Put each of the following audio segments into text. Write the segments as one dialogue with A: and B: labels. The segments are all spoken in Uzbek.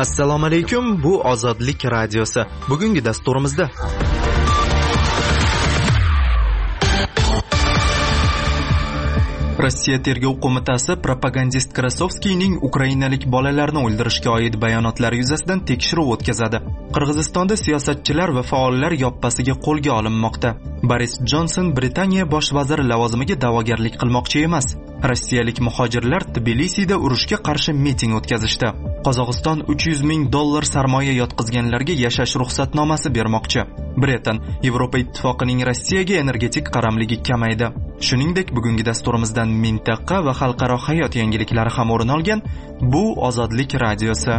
A: Assalomu alaykum, bu Ozodlik radiosi. Bugungi dasturimizda Rossiya tergov qo'mitasi propagandist Krasovskiyning ukrainalik bolalarni o'ldirishga oid bayonotlari yuzasidan tekshiruv o'tkazadi. Qirg'izistonda siyosatchilar va faollar yoppasiga qo'lga olinmoqda. Boris Jonson Britaniya bosh vaziri lavozimiga da'vogarlik qilmoqchi emas. Rossiyalik muhojirlar Tbilisida urushga qarshi miting o'tkazishdi. Qozog'iston $300 ming sarmoya yotqizganlarga yashash ruxsatnomasi bermoqchi. Britan Yevropa ittifoqining Rossiyaga energetik qaramligi kamaydi. Shuningdek, bugungi dasturimizdan mintaqa va xalqaro hayot yangiliklari ham o'rin olgan. Bu Ozodlik radiosi.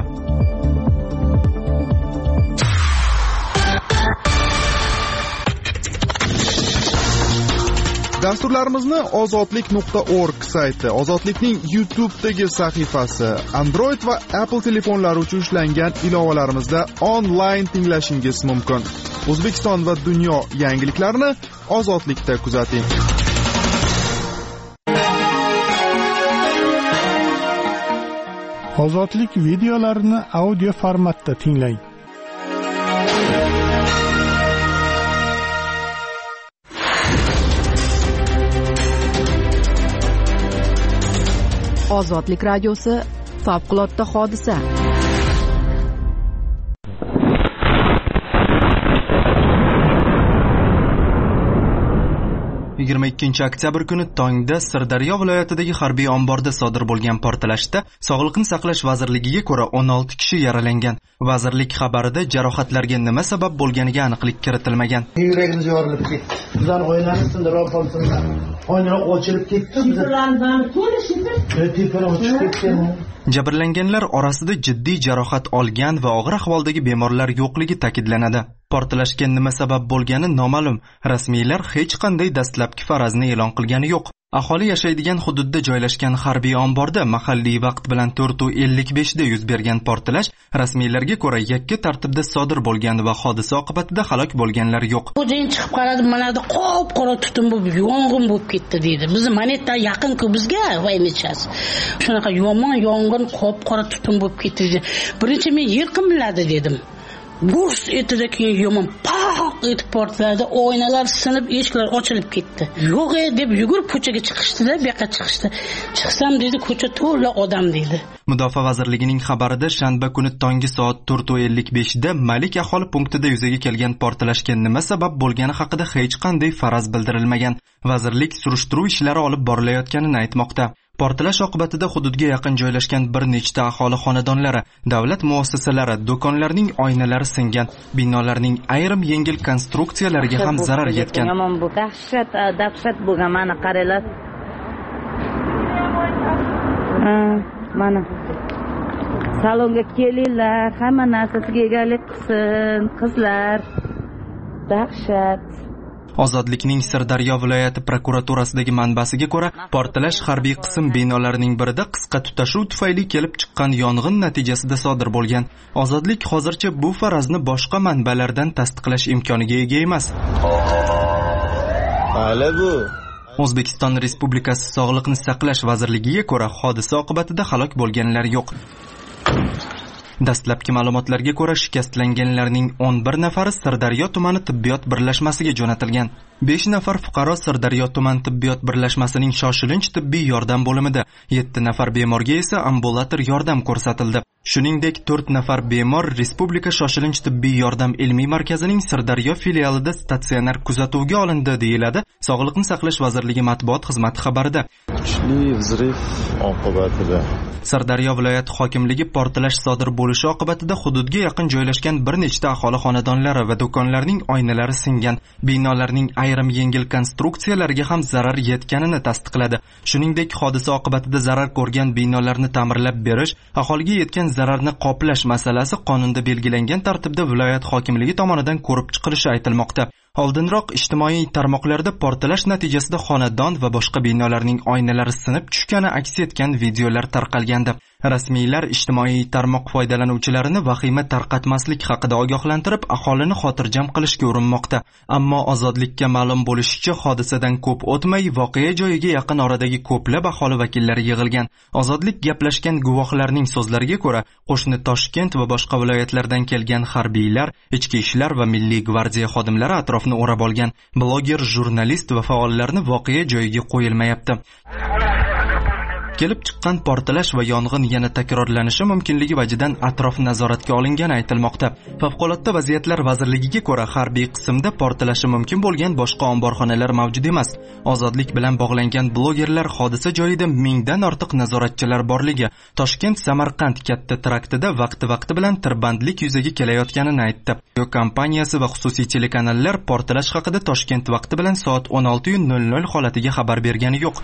B: Dasturlarimizni ozodlik.org sayti, Ozodlikning YouTube'dagi sahifasi, Android va Apple telefonlari uchun ishlangan ilovalarimizda onlayn tinglashingiz mumkin. O'zbekiston va dunyo yangiliklarini Ozodlikda kuzating.
C: Ozodlik videolarini audio formatda tinglang.
D: Ozodlik radiosi favqulodda hodisa.
A: 22 oktyabr kuni tongda Sirdaryo viloyatidagi harbiy omborda sodir bo'lgan portlashda Sog'liqni saqlash vazirligiga ko'ra 16 kishi yaralangan. Vazirlik xabarida jarohatlarga nima sabab bo'lganiga aniqlik kiritilmagan.
E: Yuragimiz yorilib ketdi. Bizlar oynani sindirib olsinlar. Oyna ochilib ketdi.
A: Jabrlanganlar orasida jiddiy jarohat olgan va og'ir ahvoldagi bemorlar yo'qligi ta'kidlanadi. Portlashga nima sabab bo'lgani noma'lum. Rasmiylar hech qanday dastlabki farazni e'lon qilgani yo'q. Aholi yashaydigan hududda joylashgan harbiy omborda mahalliy vaqt bilan 4:55 da yuz bergan portlash rasmiylarga ko'ra yakka tartibda sodir bo'lgan va hodisa oqibatida halok bo'lganlar yo'q.
F: O'zing chiqib qaradim, mana bu qop-qora tutun bo'lib, yong'in bo'lib ketdi deydi. Bizni manetta yaqin-ku bizga voynachasi. Shunaqa yomon yong'in, qop-qora tutun bo'lib ketdi dedi. Birinchi men yer qimilladi dedim. Burs etdi keyin yomon poq etib portladi, oynalar sinib, eshiklar ochilib ketdi. Yo'q deb yugurib ko'chaga chiqishdi-da, bu yoqqa chiqishdi. Chiqsam dedi, ko'cha to'la odam dedi.
A: Mudofaa vazirligining xabarida shanba kuni tongi soat 4:55 da Malik aholi punktida yuzaga kelgan portlashga nima sabab bo'lgani haqida hech qanday faraz bildirilmagan. Vazirlik surishtiruv ishlari olib borilayotganini aytmoqda. Portlash oqibatida hududga yaqin joylashgan bir nechta aholi xonadonlari, davlat muassasalari, do'konlarning oynalari singan, binolarning ayrim yengil konstruksiyalariga ham zarar yetgan.
G: Yomon bu dahshat bo'lgan, mana qaranglar. Mana salonga kelinglar, hamma narsasiga egalik qilsin, qizlar. Dahshat.
A: Ozodlikning Sirdaryo viloyati prokuraturasidagi manbasiga ko'ra, portlash harbiy qism binolarining birida qisqa tutashuv tufayli kelib chiqqan yong'in natijasida sodir bo'lgan. Ozodlik hozircha bu farazni boshqa manbalardan tasdiqlash imkoniga ega emas. O'zbekiston Respublikasi Sog'liqni saqlash vazirligiga ko'ra, hodisa oqibatida halok bo'lganlar yo'q. Dastlabki ma'lumotlarga ko'ra, shikastlanganlarning 11 nafari Sirdaryo tumani tibbiyot birlashmasiga jo'natilgan. 5 nafar fuqaro Sirdaryo tuman tibbiyot birlashmasining shoshilinch tibbiy yordam bo'limida, 7 nafar bemorga esa ambulator yordam ko'rsatildi. Shuningdek, 4 nafar bemor Respublika shoshilinch tibbiy yordam ilmiy markazining Sirdaryo filialida statsionar kuzatuvga olindi, deyiladi Sog'liqni saqlash vazirligi matbuot xizmati xabarida.
H: Kuchli vzriv oqibatida
A: Sirdaryo viloyat hokimligi portlash sodir bo'lishi oqibatida hududga yaqin joylashgan bir nechta aholi xonadonlari va do'konlarning oynalari singan, binolarning ayrim yengil konstruksiyalariga ham zarar yetganini tasdiqladi. Shuningdek, hodisa oqibatida zarar ko'rgan binolarni ta'mirlab berish, aholiga yetgan zararni qoplash masalasi qonunda belgilangan tartibda viloyat hokimligi tomonidan ko'rib chiqilishi aytilmoqda. Oldinroq ijtimoiy tarmoqlarda portlash natijasida xonadon va boshqa binolarning oynalari sinib tushgani aks etgan videolar tarqalgandi. Rasmiylar ijtimoiy tarmoq foydalanuvchilarini vahima tarqatmaslik haqida ogohlantirib, aholini xotirjam qilishga urinmoqda. Ammo Ozodlikka ma'lum bo'lishicha, hodisadan ko'p o'tmay voqea joyiga yaqin oradagi ko'plab aholi vakillari yig'ilgan. Ozodlik gaplashgan guvohlarning so'zlariga ko'ra, qo'shni Toshkent va boshqa viloyatlardan kelgan harbiylar, ichki ishlar va milliy gvardiya xodimlari atrofni o'rab olgan. Bloger, jurnalist va faollarni voqea joyiga qo'yilmayapti. Kelib chiqqan portlash va yong'in yana takrorlanishi mumkinligi vajidan atrof nazoratga olingani aytilmoqda. Favqulodda vaziyatlar vazirligiga ko'ra, harbiy qismda portlashi mumkin bo'lgan boshqa omborxonalar mavjud emas. Ozodlik bilan bog'langan blogerlar hodisa joyida 1000 dan ortiq nazoratchilar borligi, Toshkent Samarqand katta traktida vaqti bilan tirbandlik yuzaga kelayotganini aytdi. Kompaniyasi va xususiy telekanallar portlash haqida Toshkent vaqti bilan soat 16:00 holatiga xabar bergani yo'q.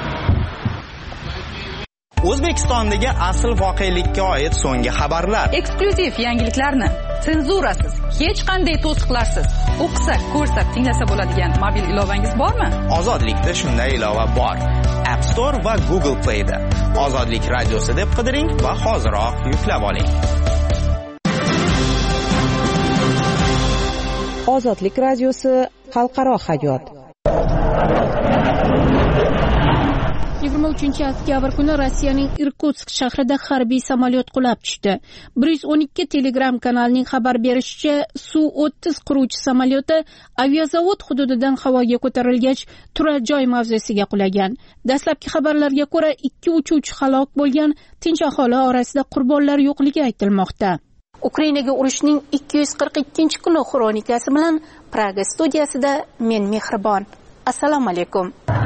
I: O'zbekistondagi asl voqelikka oid so'nggi xabarlar.
J: Eksklyuziv yangiliklarni senzurasiz, hech qanday to'siqlarsiz o'qisak, ko'rsak, tinglasa bo'ladigan mobil ilovangiz bormi?
I: Ozodlikda shunday ilova bor. App Store va Google Play da. Ozodlik radiosi deb qidiring va hoziroq yuklab oling.
D: Ozodlik radiosi xalqaro hayot.
K: 23-oktyabr kuni Rossiyaning Irkutsk shahrida harbiy samolyot qulab tushdi. 112 Telegram kanalining xabar berishicha, Su-30 qiruvchi samolyoti aviazavod hududidan havoga ko'tarilgach, turar joy mavzesiga qulagan. Dastlabki xabarlarga ko'ra, 2 uchuvchi halok bo'lgan, tinch aholi orasida qurbonlar yo'qligi aytilmoqda.
L: Ukrainaga urushning 242-kuni xronikasi bilan Praga studiyasida men Mehribon. Assalomu alaykum.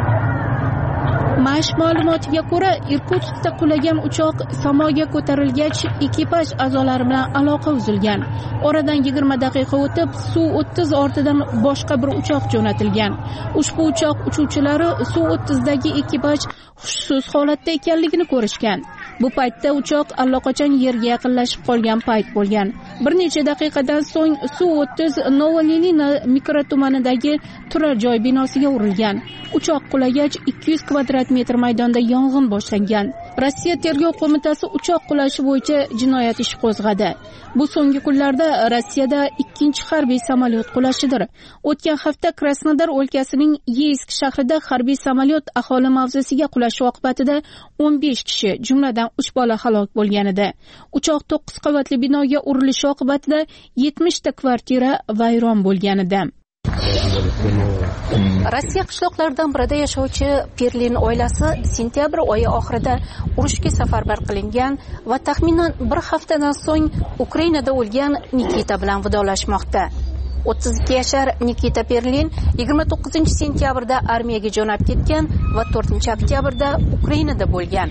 K: Mash ma'lumotiga ko'ra, Irkutskda qulagan uchoq samoga ko'tarilgach, ekipaj a'zolari bilan aloqa uzilgan. Oradan 20 daqiqa o'tib, Su-30 ortidan boshqa bir uchoq jo'natilgan. Ushbu uchoq uchuvchilari Su-30dagi ekipaj hushsiz holatda ekanligini ko'rishgan. Bu paytda uchoq allaqachon yerga yaqinlashib qolgan payt bo'lgan. Bir necha daqiqadan so'ng Su-30 Novolenina mikrotumanidagi turar joy binosiga urilgan. Uchoq qulagach 200 kvadrat metr maydonda yong'in boshlangan. Rossiya tergov qo'mitasi uchoq qulashi bo'yicha jinoyat ishi qo'zg'adi. Bu so'nggi kunlarda Rossiyada ikkinchi harbiy samolyot qulashidir. O'tgan hafta Krasnodar o'lkasining Yeysk shahrida harbiy samolyot aholi mavzesiga qulashi oqibatida 15 kishi, jumladan 3 bola halok bo'lgan edi. Uchoq 9 qavatli binoga urilishi oqibatida 70 ta kvartira vayron bo'lgan edi.
L: Rossiya qishloqlaridan birida yashovchi Perlin oilasi sentyabr oyi oxirida urushga safarbar qilingan va taxminan bir haftadan so'ng Ukrainada o'lgan Nikita bilan vidolashmoqda. 32 yashar Nikita Perlin 29 sentyabrda armiyaga jo'nab ketgan va 4 oktyabrda Ukrainada bo'lgan.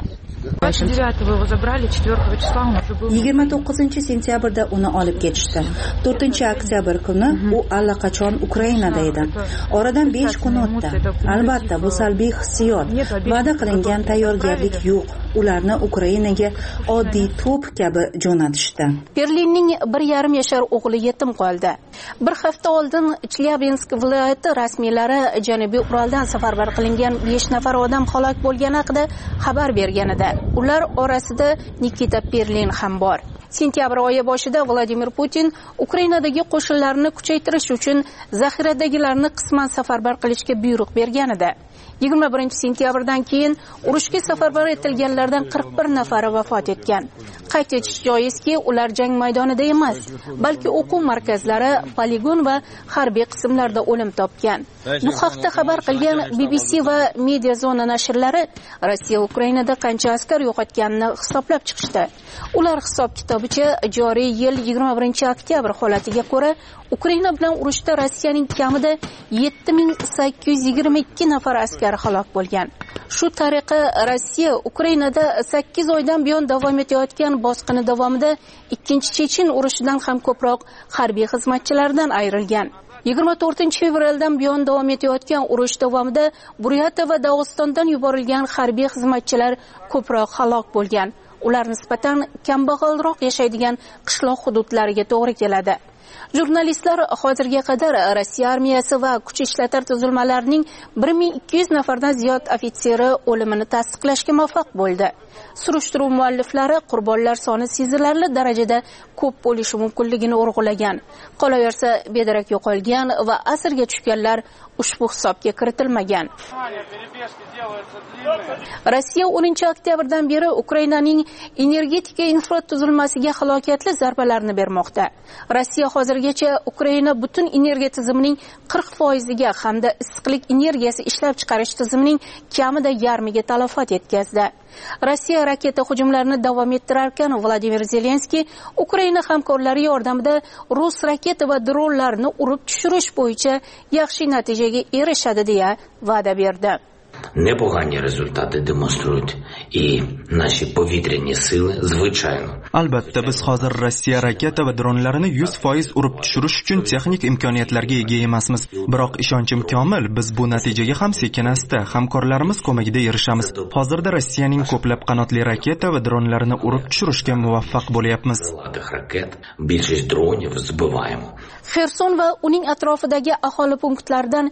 M: 29 sentyabrda uni olib ketishdi. 4 oktyabr kuni u allaqachon Ukrainada edi. Oradan 5 kun o'tdi. Albatta, bu salbiy hissiyot. Va'da qilingan tayyorgarlik yo'q. Ularni Ukrainaga oddiy to'p kabi jo'natishdi.
L: Berlinning 1,5 yashar o'g'li yetim qoldi. Bir hafta oldin Chelyabinsk viloyati rasmiylari Janubiy Uraldan safarbar qilingan 5 nafar odam halok bo'lgani haqida xabar bergan edi. Ular orasida Nikita Perlin ham bor. Sentyabr oyi boshida Vladimir Putin Ukrainadagi qo'shinlarni kuchaytirish uchun zaxiradagilarni qisman safarbar qilishga buyruq bergan edi. 21 sentyabrdan keyin urushga safarbar etilganlardan 41 nafari vafot etgan. Qayd etish joizki, ular jang maydonida emas, balki o'quv markazlari, poligon va harbiy qismlarda o'lim topgan. Bu haqda xabar qilgan BBC va Media Zona nashrlari Rossiya Ukrainada qancha askar yo'qotganini hisoblab chiqishdi. Ular hisob-kitobicha joriy yil 21 oktyabr holatiga ko'ra Ukraina bilan urushda Rossiyaning kamida 7822 nafar askar halok bo'lgan. Shu tariqa Rossiya Ukrainada 8 oydan buyon davom etayotgan bosqini davomida ikkinchi Chechen urushidan ham ko'proq harbiy xizmatchilardan ayrilgan. 24 fevraldan buyon davom etayotgan urush davomida Buryatiya va Dog'istondan yuborilgan harbiy xizmatchilar ko'proq halok bo'lgan. Ular nisbatan kambag'alroq yashaydigan qishloq hududlariga to'g'ri keladi. Jurnalistlar hozirga qadar Rossiya armiyasi va kuch ishlatar tuzilmalarining 1200 nafardan ziyod ofitseri o'limini tasdiqlashga muvaffaq bo'ldi. Surishtiruv mualliflari qurbonlar soni sezilarli darajada ko'p bo'lishi mumkinligini urg'ulagan. Qolaversa, bedarak yo'qolgan va asirga tushganlar ushbu hisobga kiritilmagan. Rossiya 10-oktyabrdan beri Ukrainaning energetika infratuzilmasiga halokatli zarbalarni bermoqda. Rossiya hozirgacha Ukraina butun energiya tizimining 40%ga hamda issiqlik energiyasi ishlab chiqarish tizimining kamida yarmiga talafot yetkazdi. Rossiya raketa hujumlarini davom ettirar ekan Vladimir Zelenskiy Ukraina hamkorlari yordamida rus raketa va dronlarni urib tushirish bo'yicha yaxshi natijaga erishadi deya va'da berdi.
N: Непогані результати демонструють і наші повітряні сили, звичайно.
A: Albatta biz hozir Rossiya raketa va dronlarini 100% urib tushirish uchun texnik imkoniyatlarga ega emasmiz. Biroq ishonchim komil, biz bu natijaga ham sekin-asta hamkorlarimiz ko'magida erishamiz. Hozirda Rossiyaning ko'plab qanotli raketa va dronlarini urib tushirishga muvaffaq bo'lyapmiz.
N: Більшість дронів збиваємо.
L: Xerson va uning atrofidagi aholi punktlaridan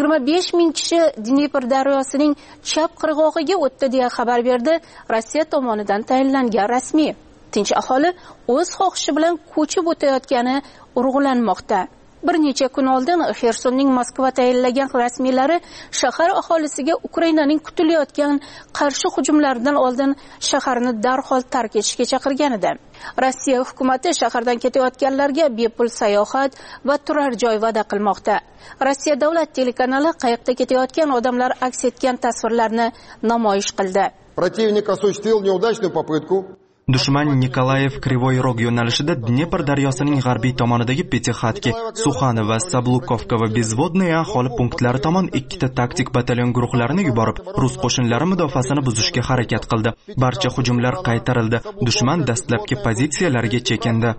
L: 25 ming kishi Dnepr daryosining chap qirg'og'iga o'tdi deya xabar berdi Rossiya tomonidan tayinlangan rasmiy. Tinch aholi o'z xohishi bilan ko'chib o'tayotgani urg'ulanmoqda. Bir necha kun oldin Xersonning Moskva tayinlagan rasmiylari shahar aholisiga Ukrainaning kutilayotgan qarshi hujumlaridan oldin shaharni darhol tark etishga chaqirgan edi. Rossiya hukumati shahardan ketayotganlarga bepul sayohat va turar joy va'da qilmoqda. Rossiya davlat telekanali qayiqda ketayotgan odamlar aks etgan tasvirlarni namoyish qildi.
O: Противник осуществил неудачную попытку.
A: Dushman Nikolayev Krivoy Rog yo'nalishida Dnepr daryosining g'arbiy tomonidagi Petixatki, Suxani va Sablukovka va Bezvodnoye aholi punktlari tomon ikkita taktik batalyon guruhlarini yuborib, rus qo'shinlari mudofaasini buzishga harakat qildi. Barcha hujumlar qaytarildi. Dushman dastlabki pozitsiyalariga chekindi.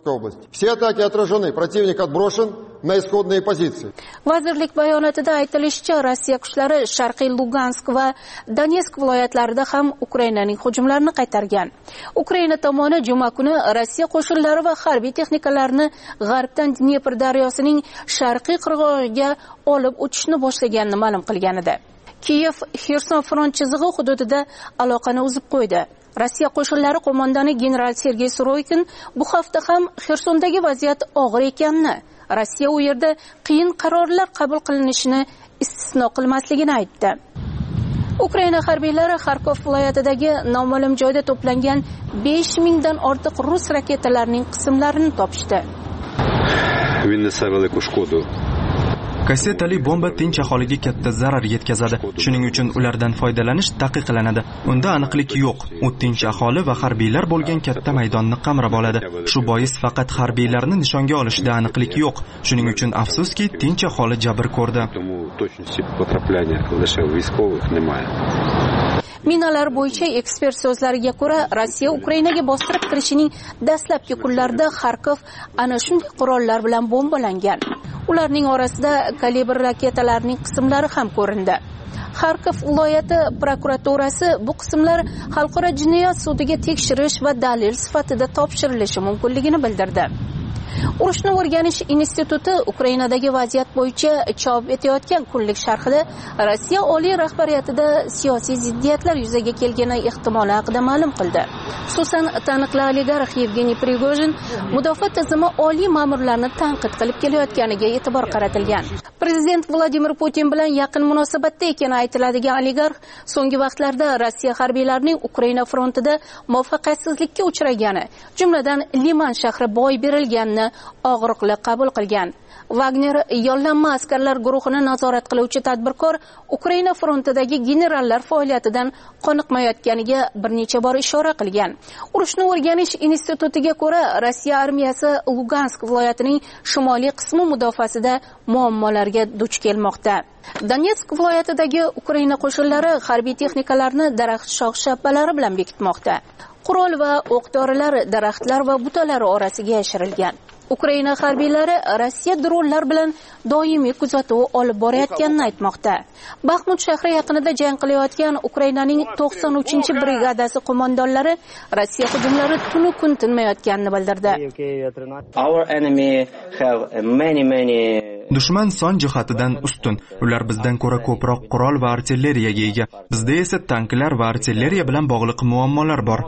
O: Все атаки отражены, противник отброшен на исходные позиции.
L: Vazirlik bayonotida aytilishicha, Rossiya kuchlari Sharqiy Lugansk va Donetsk viloyatlarida ham Ukrainaning hujumlarini qaytargan. Ukraina tomoni juma kuni Rossiya qo'shinlari va harbiy texnikalarini g'arbdan Dnepr daryosining sharqiy qirg'og'iga olib o'tishni boshlaganini ma'lum qilgan edi. Kiyev Xerson front chizig'i hududida aloqani uzib qo'ydi. Rossiya qo'shinlari qo'mondoni general Sergey Suroykin bu hafta ham Xersondagi vaziyat og'ir ekanini, Rossiya u yerda qiyin qarorlar qabul qilinishini istisno qilmasligini aytdi. Ukraina harbiylari Xarkov viloyatidagi noma'lum joyda to'plangan 5000 dan ortiq rus raketalarining qismlarini topishdi.
A: Kassetali bomba tinch aholiga katta zarar yetkazadi. Shuning uchun ulardan foydalanish taqiqlanadi. Unda aniqlik yo'q. U tinch aholi va harbiylar bo'lgan katta maydonni qamrab oladi. Shu bois faqat harbiylarni nishonga olishda aniqlik yo'q. Shuning uchun afsuski tinch aholi jabr ko'rdi.
L: Minalar bo'yicha ekspert so'zlariga ko'ra, Rossiya Ukrainaga bostirib kirishining dastlabki kunlarida Xarkov ana shunday qurollar bilan bombalangan. Ularning orasida kalibr raketalarining qismlari ham ko'rindi. Xarkov viloyati prokuraturasi bu qismlar xalqaro jinoyat sudiga tekshirish va dalil sifatida topshirilishi mumkinligini bildirdi. Urushni o'rganish instituti Ukrainadagi vaziyat bo'yicha chop etayotgan kunlik sharhida Rossiya oliy rahbariyatida siyosiy ziddiyatlar yuzaga kelgani ehtimoli haqida ma'lum qildi. Xususan, taniqli oligarx Yevgeniy Prigozhin mudofaa tizimi oliy ma'murlarini tanqid qilib kelayotganiga e'tibor qaratilgan. Prezident Vladimir Putin bilan yaqin munosabatda ekani aytiladigan oligarx so'nggi vaqtlarda Rossiya harbiylarining Ukraina frontida muvaffaqiyatsizlikka uchragani, jumladan Liman shahri boy berilganini og'riqli qabul qilgan. Wagner yollanma askarlar guruhini nazorat qiluvchi tadbirkor Ukraina frontidagi generallar faoliyatidan qoniqmayotganiga bir necha bor ishora qilgan. Urushni o'rganish institutiga ko'ra, Rossiya armiyasi Lugansk viloyatining shimoliy qismi mudofaasida muammolarga duch kelmoqda. Donetsk viloyatidagi Ukraina qo'shinlari harbiy texnikalarni daraxt shox-shabbalari bilan bekitmoqda. Qurol va o'q-dorilar daraxtlar va butalar orasiga yashirilgan. Ukraina harbiylari Rossiya dronlar bilan doimiy kuzatuv olib borayotganini aytmoqda. Baxmut shahri yaqinida jang qilayotgan Ukrainaning 93-brigadasi qo'mondonlari Rossiya hujumlari tunu kun tinmayotganini bildirdi.
A: Dushman son jihatidan ustun. Ular bizdan ko'ra ko'proq qurol va artilleriyaga ega. Bizda esa tanklar va artilleriya bilan bog'liq muammolar bor.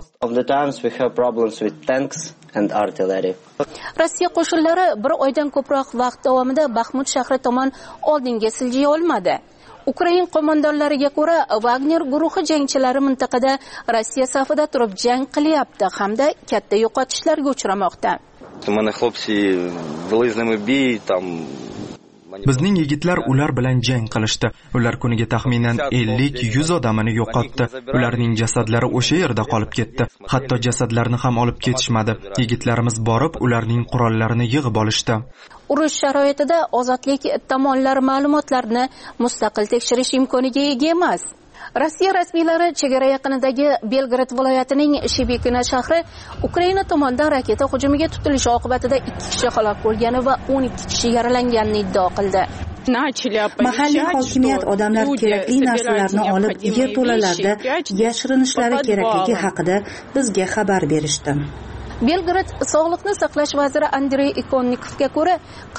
L: Rossiya qo'shinlari bir oydan ko'proq vaqt davomida Baxmut shahri tomon oldinga siljiya olmadi. Ukraina qo'mondonlariga ko'ra, Wagner guruhi jangchilari mintaqada Rossiya safida turib jang qilyapti hamda katta yo'qotishlarga uchramoqda.
A: Bizning yigitlar ular bilan jang qilishdi. Ular kuniga taxminan 50-100 odamini yo'qotdi. Ularning jasadlari o'sha yerda qolib ketdi. Hatto jasadlarni ham olib ketishmadi. Yigitlarimiz borib, ularning qurollarini yig'ib olishdi.
L: Urush sharoitida ozodlik tomonlari ma'lumotlarni mustaqil tekshirish imkoniga ega emas. Rossiya rasmiylari chegara yaqinidagi Belgrad viloyatining Shibikina shahri Ukraina tomonidan raketa hujumiga tutilishi oqibatida 2 kishi halok bo'lgani va 12 kishi yaralanganini iddao qildi.
M: Mahalliy hokimiyat odamlar kerakli narsalarni olib yerto'lalarda yashirinishlari kerakligi haqida bizga xabar berishdi.
L: Belgrad sog'liqni saqlash vaziri Andrey Ikonnikovga ko'ra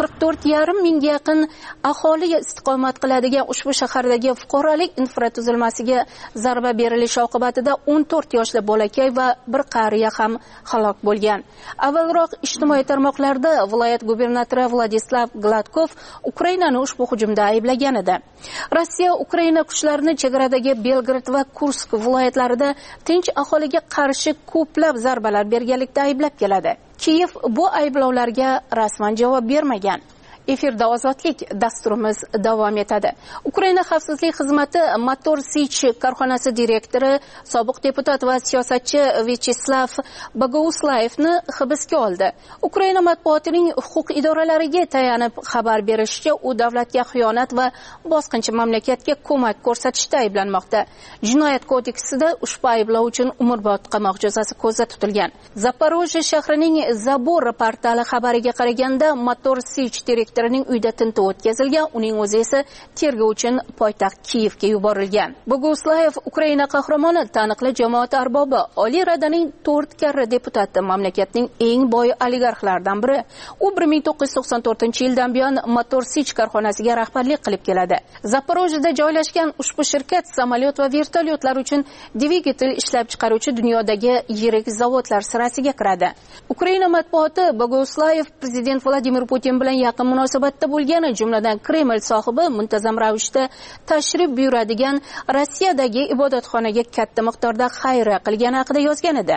L: 44,5 mingga yaqin aholi istiqomat qiladigan ushbu shahardagi fuqarolik infratuzilmasiga zarba berilishi oqibatida 14 yoshli bolakay va bir qariya ham halok bo'lgan. Avvalroq ijtimoiy tarmoqlarda viloyat gubernatori Vladislav Gladkov Ukrainani ushbu hujumda ayblagan edi. Rossiya Ukraina kuchlarini chegaradagi Belgrad va Kursk viloyatlarida tinch aholiga qarshi ko'plab zarbalar berganlikda ayblab keladi. Kiyev bu ayblovlarga rasman javob bermagan. Efirda ozodlik dasturimiz davom etadi. Ukraina xavfsizlik xizmati Motor Sich korxonasi direktori, sobiq deputat va siyosatchi Vyacheslav Bogouslayevni hibsga oldi. Ukraina matbuotining huquq idoralariga tayanib xabar berishicha, u davlatga xiyonat va bosqinchi mamlakatga ko'mak ko'rsatishda ayblanmoqda. Jinoyat kodeksida ushbu ayblov uchun umrbod qamoq jazosi ko'zda tutilgan. Zaporojye shahrining Zabor portali xabariga qaraganda, Motor Sich direktori uyda tintuv o'tkazilgan, uning o'zi esa tergov uchun poytaxt Kiyevga yuborilgan. Boguslayev Ukraina qahramoni, taniqli jamoat arbobi, Oliy Radaning 4 karra deputati, mamlakatning eng boy oligarxlardan biri. U 1994-yildan buyon Motor Sich korxonasiga rahbarlik qilib keladi. Zaporojyeda joylashgan ushbu shirkat samolyot va vertolyotlar uchun dvigatel ishlab chiqaruvchi dunyodagi yirik zavodlar sirasiga kiradi. Ukraina matbuoti Boguslayev prezident Vladimir Putin bilan yaqin munosabatda bo'lgani, jumladan Kreml sohibi muntazam ravishda tashrif buyuradigan Rossiyadagi ibodatxonaga katta miqdorda xayriya qilgani haqida yozgan edi.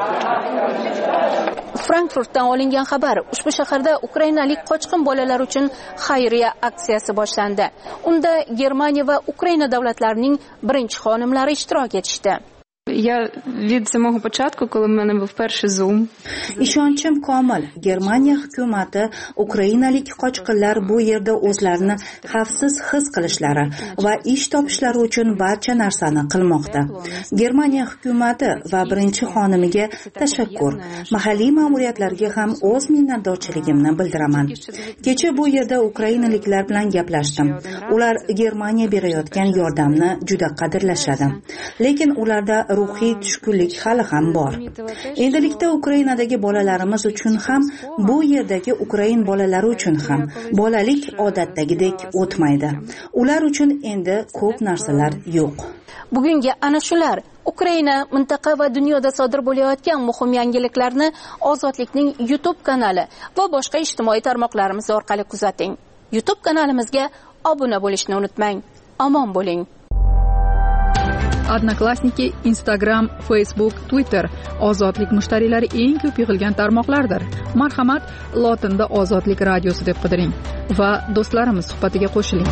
L: Frankfurtdan olingan xabar, ushbu shaharda ukrainalik qochqin bolalar uchun xayriya aksiyasi boshlandi. Unda Germaniya va Ukraina davlatlarining birinchi xonimlari ishtirok etishdi.
J: Я від самого початку, коли в мене був перший Zoom.
M: Ishonchim komil. Germaniya hukumati ukrainalik qochqinlar bu yerda o'zlarini xavfsiz his qilishlari va ish topishlari uchun barcha narsani qilmoqda. Germaniya hukumati va birinchi xonimiga tashakkur. Mahalliy ma'muriyatlarga ham o'z minnatdorchiligimni bildiraman. Kecha bu yerda ukrainaliklar bilan gaplashdim. Ular Germaniya berayotgan yordamni juda qadrlashadi. Lekin ularda ruhiy tushkunlik hali ham bor. Endilikda Ukrainadagi bolalarimiz uchun ham, bu yerdagi ukrain bolalari uchun ham bolalik odatdagidek o'tmaydi. Ular uchun endi ko'p narsalar yo'q.
L: Bugungi ana shular Ukraina, mintaqa va dunyoda sodir bo'layotgan muhim yangiliklarni Ozodlikning YouTube kanali va boshqa ijtimoiy tarmoqlarimiz orqali kuzating. YouTube kanalimizga obuna bo'lishni unutmang. Omon bo'ling.
J: Odnoklassniki, Instagram, Facebook, Twitter ozodlik mushtariylari eng ko'p yig'ilgan tarmoqlardir. Marhamat, lotinda Ozodlik radiosi deb qidiring va do'stlarimiz suhbatiga qo'shiling.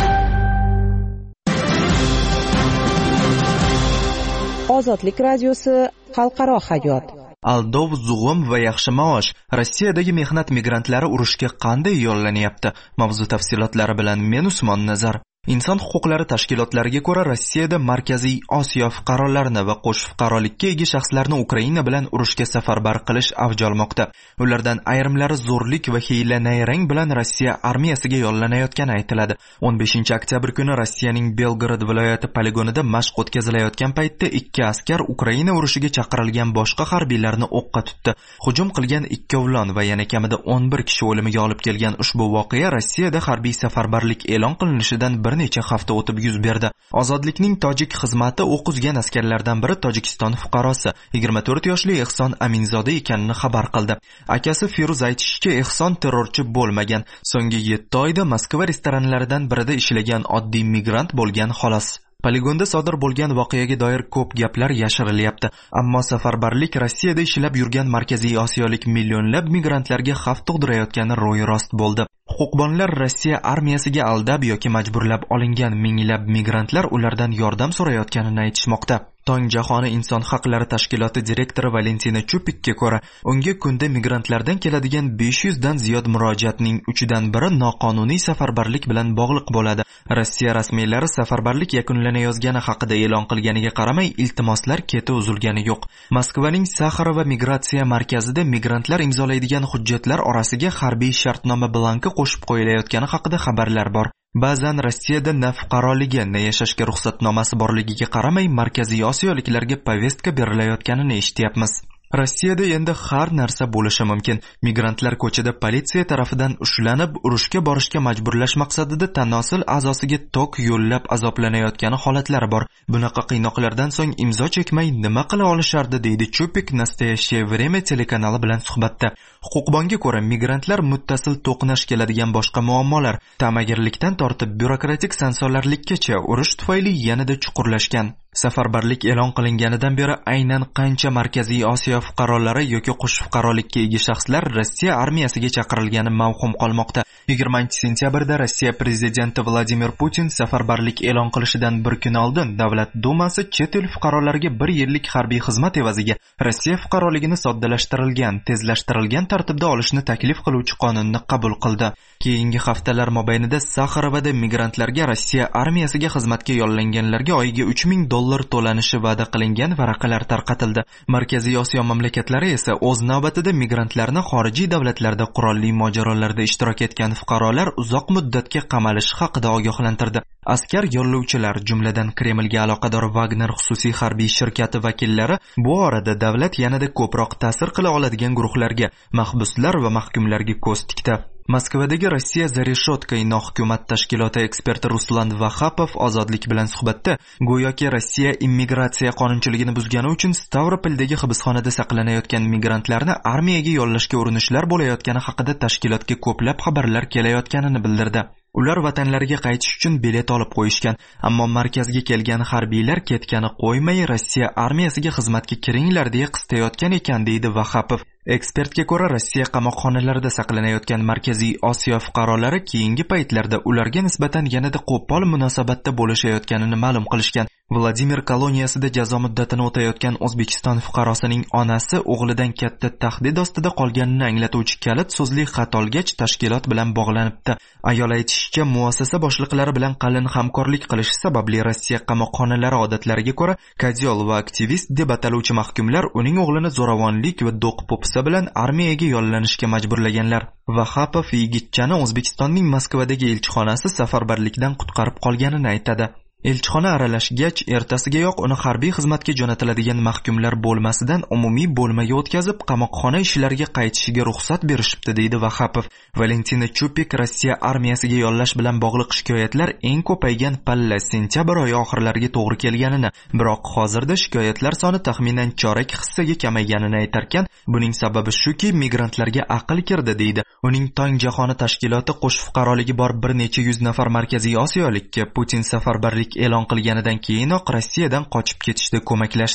D: Ozodlik radiosi xalqaro hayot.
A: Aldov, zug'um va yaxshi maosh. Rossiyadagi mehnat migrantlari urushga qanday yollanyapti? Mavzu tafsilotlari bilan men Usmon Nazar. Inson huquqlari tashkilotlariga ko'ra, Rossiyada Markaziy Osiyo fuqarolarini va qo'sh fuqarolikka ega shaxslarni Ukraina bilan urushga safarbar qilish avj olmoqda. Ulardan ayrimlari zo'rlik va hiyla-nayrang bilan Rossiya armiyasiga yollanayotgani aytiladi. 15-oktyabr kuni Rossiyaning Belgorod viloyati poligonida mashq o'tkazilayotgan paytda 2 askar Ukraina urushiga chaqirilgan boshqa harbiylarni o'qqa tutdi. Hujum qilgan ikkovlon va yana kamida 11 kishi o'limiga olib kelgan ushbu voqea Rossiyada harbiy safarbarlik e'lon qilinishidan bir necha hafta o'tib yuz berdi. Ozodlikning tojik xizmati o'q uzgan askarlardan biri Tojikiston fuqarosi 24 yoshli Ehson Aminzoda ekanini xabar qildi. Akasi Firuz aytishicha, Ehson terrorchi bo'lmagan. So'nggi 7 oyda Moskva restoranlaridan birida ishlagan oddiy migrant bo'lgan xolos. Poligonda sodir bo'lgan voqeaga doir ko'p gaplar yashirilyapti, ammo safarbarlik Rossiyada ishlab yurgan Markaziy Osiyolik millionlab migrantlarga xavf tug'dirayotgani ro'y rost bo'ldi. Huquqbonlar Rossiya armiyasiga aldab yoki majburlab olingan minglab migrantlar ulardan yordam so'rayotganini aytishmoqda. Tong jahoni inson haqlari tashkiloti direktori Valentina Chupikka ko'ra, unga kunda migrantlardan keladigan 500 dan ziyod murojaatning 3dan biri noqonuniy safarbarlik bilan bog'liq bo'ladi. Rossiya rasmiylari safarbarlik yakunlanayotgani haqida e'lon qilganiga qaramay, iltimoslar keti uzilgani yo'q. Moskvaning Saxarova migratsiya markazida migrantlar imzolaydigan hujjatlar orasiga harbiy shartnoma blanki qo'shib qo'yilayotgani haqida xabarlar bor. Ba'zan Rossiyada na fuqaroligi, na yashashga ruxsatnomasi borligiga qaramay Markaziy Osiyoliklarga povestka berilayotganini eshityapmiz. Rossiyada endi har narsa bo'lishi mumkin. Migrantlar ko'chada politsiya tarafidan ushlanib, urushga borishga majburlash maqsadida tanosil a'zosiga tok yo'llab azoblanayotgani holatlari bor. Bunaqa qiynoqlardan so'ng imzo chekmay nima qila olishardi, deydi Chupik Nastoyaщее время telekanali bilan suhbatda. Huquqbonga ko'ra, migrantlar muttasil to'qnash keladigan boshqa muammolar, ta'magirlikdan tortib byurokratik sansolarlikkacha urush tufayli yanada chuqurlashgan. Safarbarlik e'lon qilinganidan beri aynan qancha Markaziy Osiyo fuqarolari yoki qo'sh fuqarolikka ega shaxslar Rossiya armiyasiga chaqirilgani mavhum qolmoqda. 20-sentyabrda Rossiya prezidenti Vladimir Putin safarbarlik e'lon qilishidan bir kun oldin Davlat dumasi chet el fuqarolariga 1 yillik harbiy xizmat evaziga Rossiya fuqaroligini soddalashtirilgan, tezlashtirilgan tartibda olishni taklif qiluvchi qonunni qabul qildi. Keyingi haftalar mobaynida Saxarovada migrantlarga Rossiya armiyasiga xizmatga yollanganlarga oyiga $3000 to'lanishi va'da qilingan varaqalar tarqatildi. Markaziy Osiyo mamlakatlari esa o'z navbatida migrantlarni xorijiy davlatlarda qurolli mojarolarda ishtirok etgan fuqarolar uzoq muddatga qamalishi haqida ogohlantirdi. Askar yo'llovchilar, jumladan Kremlga aloqador Wagner xususiy harbiy shirkati vakillari bu orada davlat yanada ko'proq ta'sir qila oladigan guruhlarga, mahbuslar va mahkumlarga ko'z tikdi. Moskvadagi Rossiya Zareshotka nohukumat tashkiloti eksperti Ruslan Vahapov ozodlik bilan suhbatda go'yoki Rossiya immigratsiya qonunchiligini buzgani uchun Stavropoldagi hibsxonada saqlanayotgan migrantlarni armiyaga yollashga urinishlar bo'layotgani haqida tashkilotga ko'plab xabarlar kelayotganini bildirdi. Ular vatanlariga qaytish uchun bilet olib qo'yishgan, ammo markazga kelgan harbiylar ketgani qo'ymay Rossiya armiyasiga xizmatga kiringlar deya qistayotgan ekan, deydi Vahapov. Ekspertga ko'ra, Rossiya qamoqxonalarida saqlanayotgan Markaziy Osiyo fuqarolari keyingi paytlarda ularga nisbatan yanada qo'pol munosabatda bo'lishayotganini ma'lum qilishgan. Vladimir koloniyasida jazo muddatini o'tayotgan O'zbekiston fuqarosining onasi o'g'lidan katta tahdid ostida qolganini anglatuvchi kalit so'zli xat olgach tashkilot bilan bog'lanibdi. Ayol aytishicha, muassasa boshliqlari bilan qalin hamkorlik qilishi sababli Rossiya qamoqxonalari odatlariga ko'ra kadyol va aktivist deb ataluvchi mahkumlar uning o'g'lini zo'ravonlik va do'q-po'pisa bilan armiyaga yollanishga majburlaganlar. Vahapov yigitchani O'zbekistonning Moskvadagi elchixonasi safarbarlikdan qutqarib qolganini aytadi. Elchixona aralashgach, ertasigayoq uni harbiy xizmatga jo'natiladigan mahkumlar bo'lmasidan umumiy bo'lmaga o'tkazib, qamoqxona ishlariga qaytishiga ruxsat berishibdi, deydi Vahapov. Valentina Chupik Rossiya armiyasiga yollash bilan bog'liq shikoyatlar eng ko'paygan palla sentyabr oyi oxirlariga to'g'ri kelganini, biroq hozirda shikoyatlar soni taxminan chorak hissaga kamayganini aytarkan, buning sababi shuki, migrantlarga aql kirdi, deydi. Uning Tong jahoni tashkiloti qo'sh fuqaroligi bor bir necha yuz nafar Markaziy Osiyolikka Putin safarbarlik e'lon qilganidan keyinoq Rossiyadan qochib ketishda ko'maklashdi.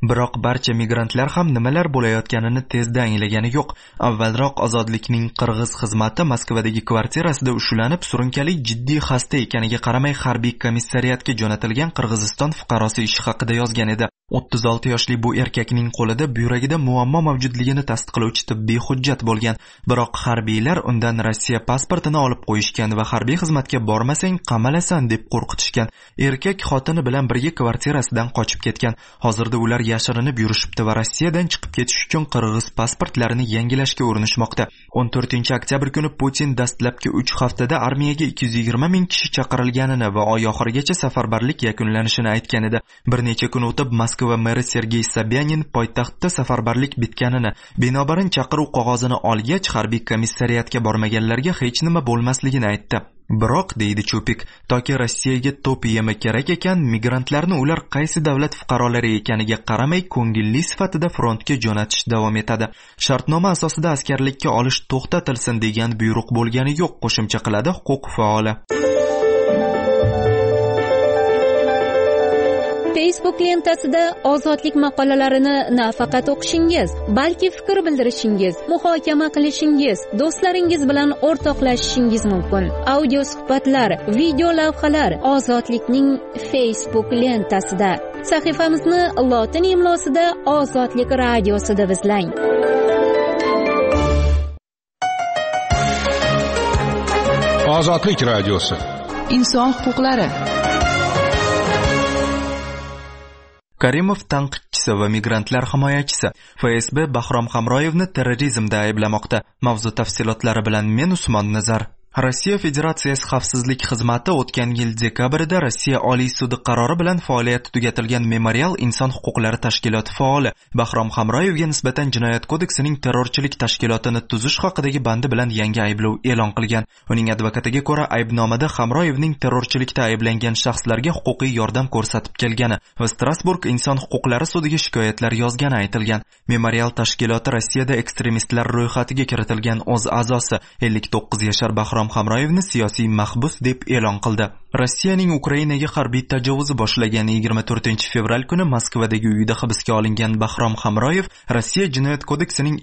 A: Biroq barcha migrantlar ham nimalar bo'layotganini tezda anglagani yo'q. Avvalroq Ozodlikning qirg'iz xizmati Moskvadagi kvartirasida ushlanib, surunkali jiddiy xasta ekaniga qaramay harbiy komissariyatga jo'natilgan Qirg'iziston fuqarosi ishi haqida yozgan edi. 36 yoshli bu erkakning qo'lida buyragida muammo mavjudligini tasdiqlovchi tibbiy hujjat bo'lgan. Biroq harbiylar undan Rossiya pasportini olib qo'yishgan va harbiy xizmatga bormasang qamalasan deb qo'rqitishgan. Erkak xotini bilan birga kvartirasidan qochib ketgan. Hozirda ular yashirinib yurishibdi va Rossiyadan chiqib ketish uchun qirg'iz pasportlarini yangilashga urinishmoqda. 14-oktyabr kuni Putin dastlabki 3 haftada armiyaga 220 ming kishi chaqirilganini va oy oxirigacha safarbarlik yakunlanishini aytgan edi. Bir necha kun o'tib Moskva meri Sergey Sobyanin poytaxtda safarbarlik bitganini, binobarin chaqiruv qog'ozini olgach harbiy komissariyatga bormaganlarga hech nima bo'lmasligini aytdi. Biroq deydi Chupik, toki Rossiyaga to'p yemi kerak ekan, migrantlarni ular qaysi davlat fuqarolari ekaniga qaramay ko'ngilli sifatida frontga jo'natish davom etadi. Shartnoma asosida askarlikka olish to'xtatilsin degan buyruq bo'lgani yo'q, qo'shimcha qiladi huquq faoli.
K: Facebook lentasida ozodlik maqolalarini nafaqat o'qishingiz, balki fikr bildirishingiz, muhokama qilishingiz, do'stlaringiz bilan o'rtoqlashishingiz mumkin. Audio suhbatlar, video lavhalar Ozodlikning Facebook lentasida. Sahifamizni lotin imlosida Ozodlik radiosi deb izlang.
P: Ozodlik radiosi.
J: Inson huquqlari.
A: Karimov tanqidchisi va migrantlar himoyachisi FSB Bahrom Hamroyevni terrorizmda ayblamoqda. Mavzu tafsilotlari bilan men Usmon Nazar. Rossiya Federatsiyasi xavfsizlik xizmati o'tgan yil dekabrida Rossiya Oliy sudi qarori bilan faoliyati tugatilgan Memorial inson huquqlari tashkiloti faoli Bahrom Hamroyevga nisbatan jinoyat kodeksining terrorchilik tashkilotini tuzish haqidagi bandi bilan yangi ayblov e'lon qilgan. Uning advokatiga ko'ra, aybnomada Hamroyevning terrorchilikda ayblangan shaxslarga huquqiy yordam ko'rsatib kelgani va Strasburg inson huquqlari sudiga shikoyatlar yozgani aytilgan. Memorial tashkiloti Rossiyada ekstremistlar ro'yxatiga kiritilgan o'z a'zosi 59 yashar Bahrom Hamroyevni siyosiy mahbus deb e'lon qildi. Rossiyaning Ukrainaga harbiy tajovuzi boshlagan 24 fevral kuni Moskvadagi uyida hibsga olingan Bahrom Hamroyev Rossiya jinoyat kodeksining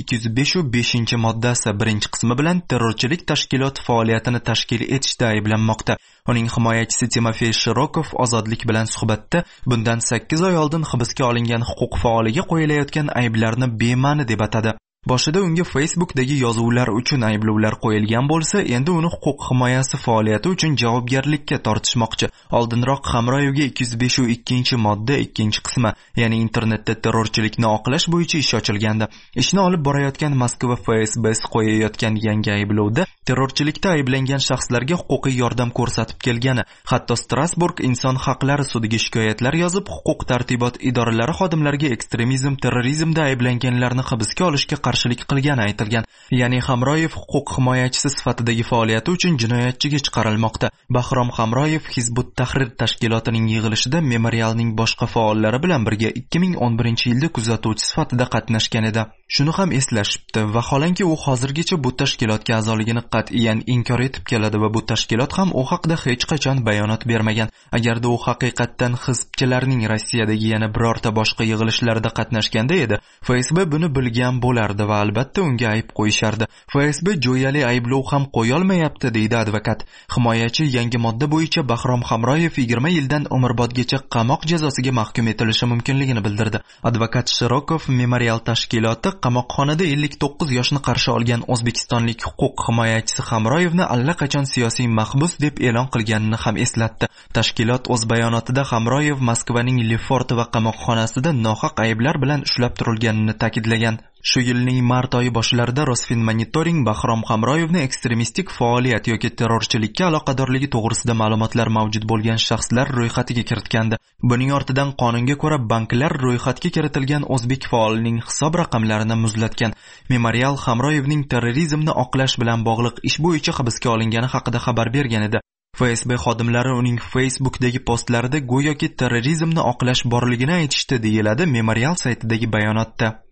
A: 205-moddasi 1-qismi bilan terrorchilik tashkiloti faoliyatini tashkil etishda ayblanmoqda. Uning himoyachisi Timofey Shirokov Ozodlik bilan suhbatda bundan 8 oy oldin hibsga olingan huquq faoliga qo'yilayotgan ayblarni bema'ni deb atadi. Boshida unga Facebookdagi yozuvlar uchun ayblovlar qo'yilgan bo'lsa, endi uni huquq himoyasi faoliyati uchun javobgarlikka tortishmoqchi. Oldinroq Hamroyevga 202-modda 2-qismi, ya'ni internetda terrorchilikni oqlash bo'yicha ish ochilgandi. Ishni olib borayotgan Moskva FSB'si qo'yayotgan yangi ayblovda terrorchilikda ayblangan shaxslarga huquqiy yordam ko'rsatib kelgani, hatto Strasburg inson haqlari sudiga shikoyatlar yozib, huquq tartibot idoralari xodimlariga ekstremizm, terrorizmda ayblanganlarni hibsga olishga qarshilik qilgani aytilgan. Ya'ni Hamroyev huquq himoyachisi sifatidagi faoliyati uchun jinoyatchiga chiqarilmoqda. Bahrom Hamroyev Hizbut Tahrir tashkilotining yig'ilishida Memorialning boshqa faollari bilan birga 2011-yilda kuzatuvchi sifatida qatnashgan edi. Shuni ham eslashibdi. Vaholanki u hozirgacha bu tashkilotga a'zoligini qat'iyan inkor etib keladi va bu tashkilot ham u haqida hech qachon bayonot bermagan. Agarda u haqiqatdan hizbchilarning Rossiyadagi yana birorta boshqa yig'ilishlarda qatnashganda edi, FSB buni bilgan bo'lardi va albatta unga ayb qo'yishardi. FSB jo'yali ayblov ham qo'ya olmayapti, deydi advokat. Himoyachi yangi modda bo'yicha Bahrom Hamroyev 20 yildan umrbodgacha qamoq jazosiga mahkum etilishi mumkinligini bildirdi. Advokat Shirokov Memorial tashkiloti qamoqxonada 59 yoshni qarshi olgan o'zbekistonlik huquq himoyachisi Hamroyevni allaqachon siyosiy mahbus deb e'lon qilganini ham eslatdi. Tashkilot o'z bayonotida Hamroyev Moskvaning Lefort va qamoqxonasida nohaq ayblar bilan ushlab turilganini ta'kidlagan. Shu yilning mart oyi boshlarida Rosfinmonitoring Bahrom Hamroyevni ekstremistik faoliyat yoki terrorchilikka aloqadorligi to'g'risida ma'lumotlar mavjud bo'lgan shaxslar ro'yxatiga kiritgandi. Buning ortidan qonunga ko'ra banklar ro'yxatga kiritilgan o'zbek faolining hisob raqamlarini muzlatgan. Memorial Hamroyevning terrorizmni oqlash bilan bog'liq ish bo'yicha hibsga olingani haqida xabar bergan edi. FSB xodimlari uning Facebookdagi postlarida go'yoki terrorizmni oqlash borligini aytishdi, deyiladi Memorial saytidagi bayonotda.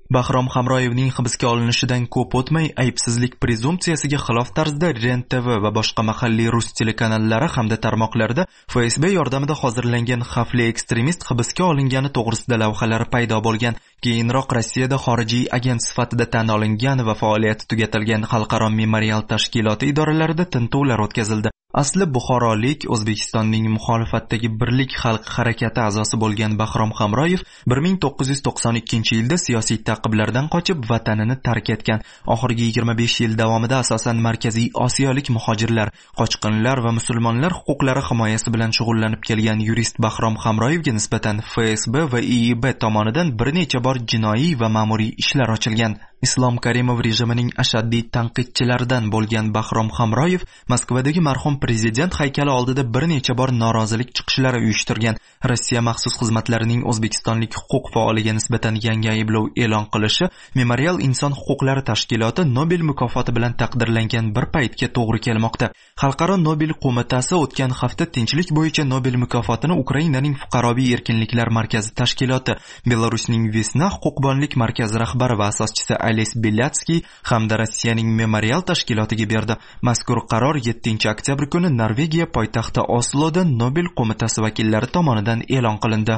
A: Bahrom Hamroyevning hibsga olinishidan ko'p o'tmay aybsizlik prezumpsiyasiga xilof tarzda REN-TV va boshqa mahalliy rus telekanallari hamda tarmoqlarda FSB yordamida hozirlangan xavfli ekstremist hibsga olingani to'g'risida lavhalar paydo bo'lgan. Keyinroq Rossiyada xorijiy agent sifatida tan olingan va faoliyati tugatilgan xalqaro memorial tashkiloti idoralarida tintuvlar o'tkazildi. Asli buxorolik, O'zbekistonning muxolifatdagi Birlik xalq harakati a'zosi bo'lgan Bahrom Hamroyev 1992-yilda siyosiy ta'qiblardan qochib vatanini tark etgan. Oxirgi 25 yil davomida asosan Markaziy Osiyolik muhojirlar, qochqinlar va musulmonlar huquqlari himoyasi bilan shug'ullanib kelgan yurist Bahrom Hamroyevga nisbatan FSB va IIB tomonidan bir necha bor jinoiy va ma'muriy ishlar ochilgan. Islom Karimov rejimining ashaddiy tanqidchilaridan bo'lgan Bahrom Hamroyev Moskvadagi marhum prezident haykali oldida bir necha bor norozilik chiqishlari uyushtirgan. Rossiya maxsus xizmatlarining o'zbekistonlik huquq faoliga nisbatan yangi ayblov e'lon qilishi Memorial inson huquqlari tashkiloti Nobel mukofoti bilan taqdirlangan bir paytga to'g'ri kelmoqda. Xalqaro Nobel qo'mitasi o'tgan hafta tinchlik bo'yicha Nobel mukofotini Ukrainaning fuqaroviy erkinliklar markazi tashkiloti, Belarusning Vesna huquqbonlik markazi rahbari va asoschisi Ales Belyatskiy hamda Rossiyaning Memorial tashkilotiga berdi. Mazkur qaror 7-oktyabr kuni Norvegiya poytaxti Osloda Nobel qo'mitasi vakillari tomonidan e'lon qilindi.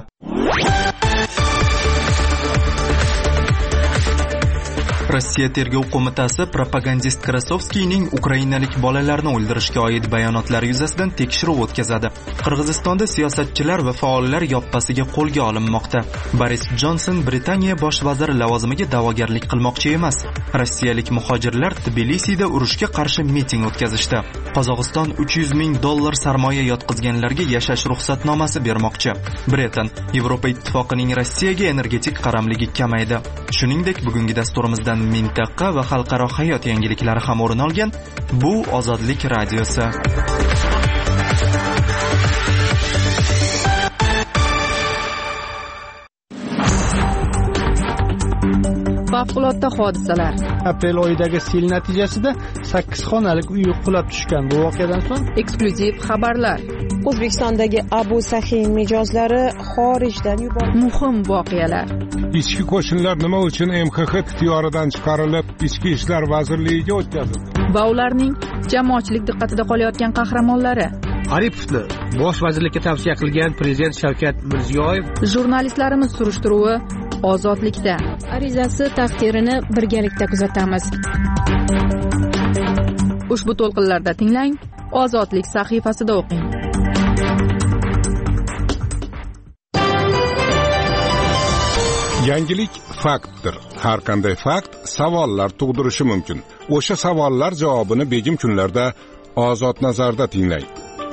A: Rossiya tergov qo'mitasi propagandist Krasovskiyning ukrainalik bolalarni o'ldirishga oid bayonotlari yuzasidan tekshiruv o'tkazadi. Qirg'izistonda siyosatchilar va faollar yoppasiga qo'lga olinmoqda. Boris Jonson Britaniya bosh vaziri lavozimiga da'vogarlik qilmoqchi emas. Rossiyalik muhojirlar Tbilisida urushga qarshi miting o'tkazishdi. Qozog'iston $300,000 sarmoya yotqizganlarga yashash ruxsatnomasi bermoqchi. Britan Yevropa ittifoqining Rossiyaga energetik qaramligi kamaydi. Shuningdek, bugungi dasturimizdan mintaqa va xalqaro hayot yangiliklari ham o'rin olgan. Bu Ozodlik radiosi.
J: Favqulodda hodisalar.
C: Aprel oyidagi sel natijasida 8 xonalik uy qulab tushgan. Bu voqeadan so'ng
J: eksklyuziv xabarlar.
D: O'zbekistondagi Abu Sahin mijozlari xorijdan yuborildi.
J: Muhim voqealar.
P: Ichki qo'shinlar nima uchun MXX ixtiyoridan chiqarilib, Ichki ishlar vazirligiga o'tkazildi?
J: Va ularning jamoatchilik diqqatida qolayotgan qahramonlari.
Q: Aripovni bosh vazirlikka tavsiya qilgan prezident Shavkat Mirziyoyev.
J: Jurnalistlarimiz surishtiruvi Ozodlikda.
K: Arizasi taqdirini birgalikda kuzatamiz.
J: Ushbu to'lqinlarda tinglang, Ozodlik sahifasida o'qing.
P: Yangilik faktdir. Har qanday fakt savollar tug'dirishi mumkin. O'sha savollar javobini begim kunlarda Ozod nazarda tinglang.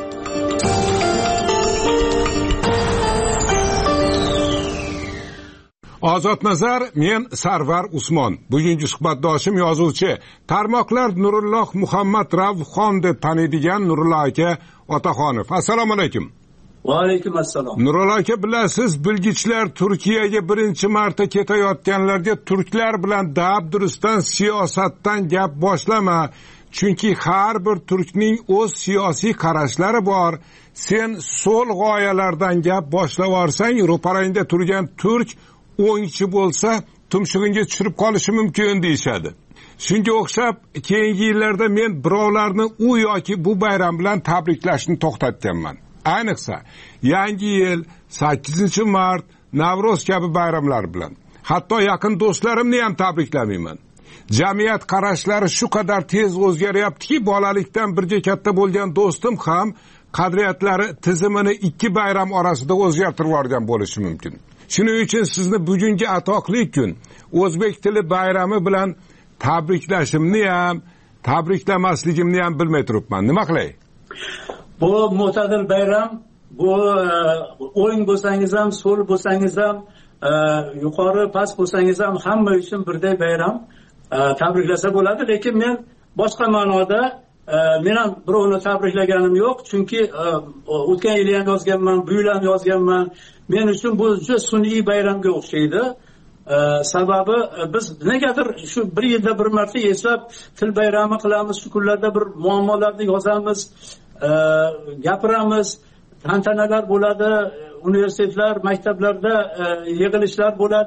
P: Ozod nazar, men Sarvar Usmon. Bugungi suhbatdoshim yozuvchi, tarmoqlar Nurulloh Muhammad Ravxon deb taniydigan Nurulloh aka Otaxonov. Assalomu alaykum.
R: Va alaykum assalom.
P: Nurulloh aka, bilasiz, bilgichlar Turkiyaga birinchi marta ketayotganlarga turklar bilan dabdurustdan siyosatdan gap boshlama. Chunki har bir turkning o'z siyosiy qarashlari bor. Sen so'l g'oyalardan gap boshlab yorsang, ro'parangda turgan turk o'ngchi bo'lsa, tumshug'ingga tushirib qolishi mumkin deyshadi. Shunga o'xshab, keyingi yillarda men birovlarni u yoki bu bayram bilan tabriklashni to'xtatganman. Ayniqsa, yangi yil, 8-mart, Navro'z kabi bayramlar bilan. Hatto yaqin do'stlarimni ham tabriklamayman. Jamiyat qarashlari shu qadar tez o'zgaryaptiki, bolalikdan birga katta bo'lgan do'stim ham qadriyatlari tizimini 2 bayram orasida o'zgartirib yuborgan bo'lishi mumkin. Shuning uchun sizni bugungi atoqli kun o'zbek tili bayrami bilan tabriklashimni ham, tabriklamasligimni ham bilmay turibman. Nima qilay?
R: Bu mo'tadil bayram, bu o'ng bo'lsangiz ham, so'l bo'lsangiz ham, yuqori past bo'lsangiz ham hamma uchun birday bayram. Tabriklasa bo'ladi, lekin men boshqa ma'noda men ham birovni tabriklaganim yo'q, chunki o'tgan yil ham yozganman, bu yil ham yozganman. Men uchun bu juda sun'iy bayramga o'xshaydi. Sababi biz negadir shu bir yilda bir marta eslab til bayrami qilamiz, shu kunlarda bir muammolarni yozamiz, gapiramiz, tantanalar bo'ladi, universitetlar, maktablarda yig'ilishlar bo'ladi.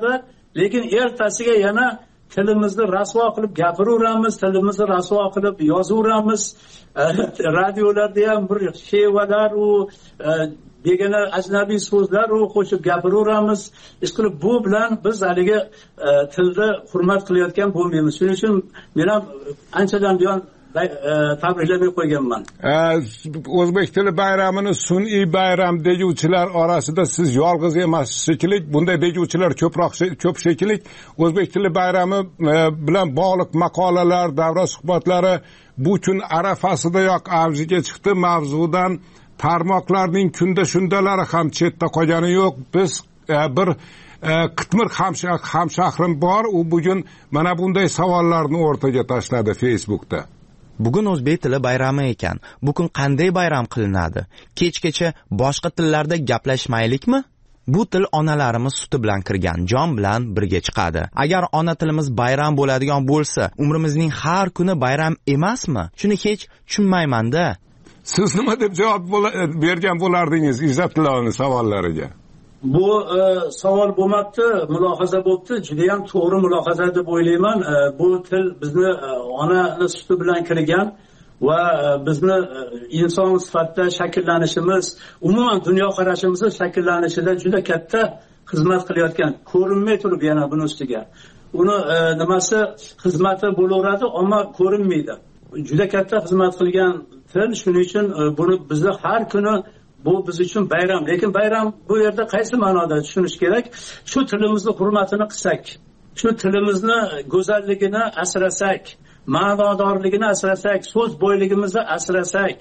R: lekin ertasiga yana tilimizni rasvo qilib gapiraveramiz, tilimizni rasvo qilib yozaveramiz. Radiolarda ham bir shevalar u begona ajnabiy so'zlar qo'shib gapiraveramiz. Ish qilib bu bilan biz haligi tilni hurmat qilayotgan bo'lmaymiz. Shuning uchun men ham anchadan buyon tabriklamay qo'yganman.
P: O'zbek tili bayramini sun'iy bayram deguvchilar orasida siz yolg'iz emassiz shekilli, bunday deguvchilar ko'p shekilli. O'zbek tili bayrami bilan bog'liq maqolalar, davra suhbatlari bu kun arafasidayoq avjiga chiqdi. Mavzudan tarmoqlarning kunda shundalari ham chetda qolgani yo'q. Biz bir qitmir hamshahrim bor, u bugun mana bunday savollarni o'rtaga tashladi Facebookda.
I: Bugun o'zbek tili bayrami ekan. Bu kun qanday bayram qilinadi? Kechgacha boshqa tillarda gaplashmaylikmi? Bu til onalarimiz suti bilan kirgan, jon bilan birga chiqadi. Agar ona tilimiz bayram bo'ladigan bo'lsa, umrimizning har kuni bayram emasmi? Shuni hech tushunmayman-da.
P: Siz nima deb javob bergan bo'lardingiz Izzatullohning savollariga?
R: Bu savol bo'lmabdi, mulohaza bo'libdi. Juda ham to'g'ri mulohaza deb o'ylayman. Bu til bizni ona suti bilan kirgan va bizni inson sifatida shakllanishimiz, umuman dunyoqarashimizni shakllanishida juda katta xizmat qilayotgan. Ko'rinmay turib yana buni ustiga. Uni nimasi xizmati bo'laveradi, ammo ko'rinmaydi. Juda katta xizmat qilgan til, shuning uchun buni bizni har kuni bu biz uchun bayram. Lekin bayram bu yerda qaysi ma'noda tushunish kerak? Shu tilimizni hurmatini qilsak, shu tilimizni go'zalligini asrasak, ma'nodorligini asrasak, so'z boyligimizni asrasak,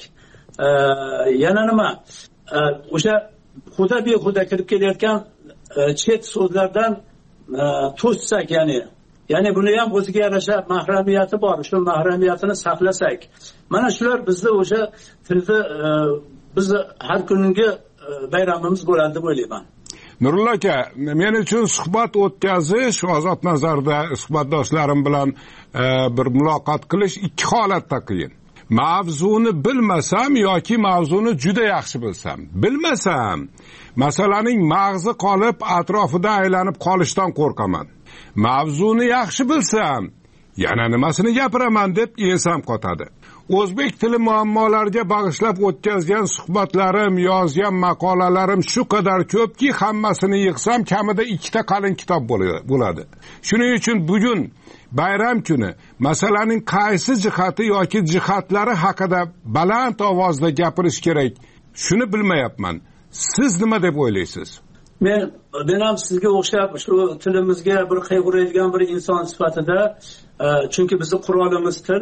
R: yana nima? O'sha xudo behuda kirib kelayotgan chet so'zlardan to'ssak, ya'ni buni ham o'ziga yarasha mahramiyati bor. Shu mahramiyatini saqlasak, mana shular bizni o'sha tilni bizni har kungi bayramimiz bo'ladi deb o'ylayman.
P: Nurullo aka, men uchun suhbat o'tkazish, ozod nazarda suhbatdoshlarim bilan bir muloqot qilish ikki holatda qiyin. Mavzuni bilmasam yoki mavzuni juda yaxshi bilsam. Bilmasam, masalaning mag'zi qolib atrofida aylanib qolishdan qo'rqaman. Mavzuni yaxshi bilsam, yana nimasini gapiraman deb esam qotadi. O'zbek tili muammolariga bag'ishlab o'tkazgan suhbatlarim, yozgan maqolalarim shu qadar ko'pki, hammasini yig'sam kamida 2 ta qalin kitob bo'ladi. Shuning uchun bugun bayram kuni masalaning qaysi jihati yoki jihatlari haqida baland ovozda gapirish kerak, shuni bilmayapman. Siz nima deb o'ylaysiz?
R: Men ham sizga o'xshab shu tilimizga bir qayg'uradigan bir inson sifatida, chunki bizning qurolimiz til,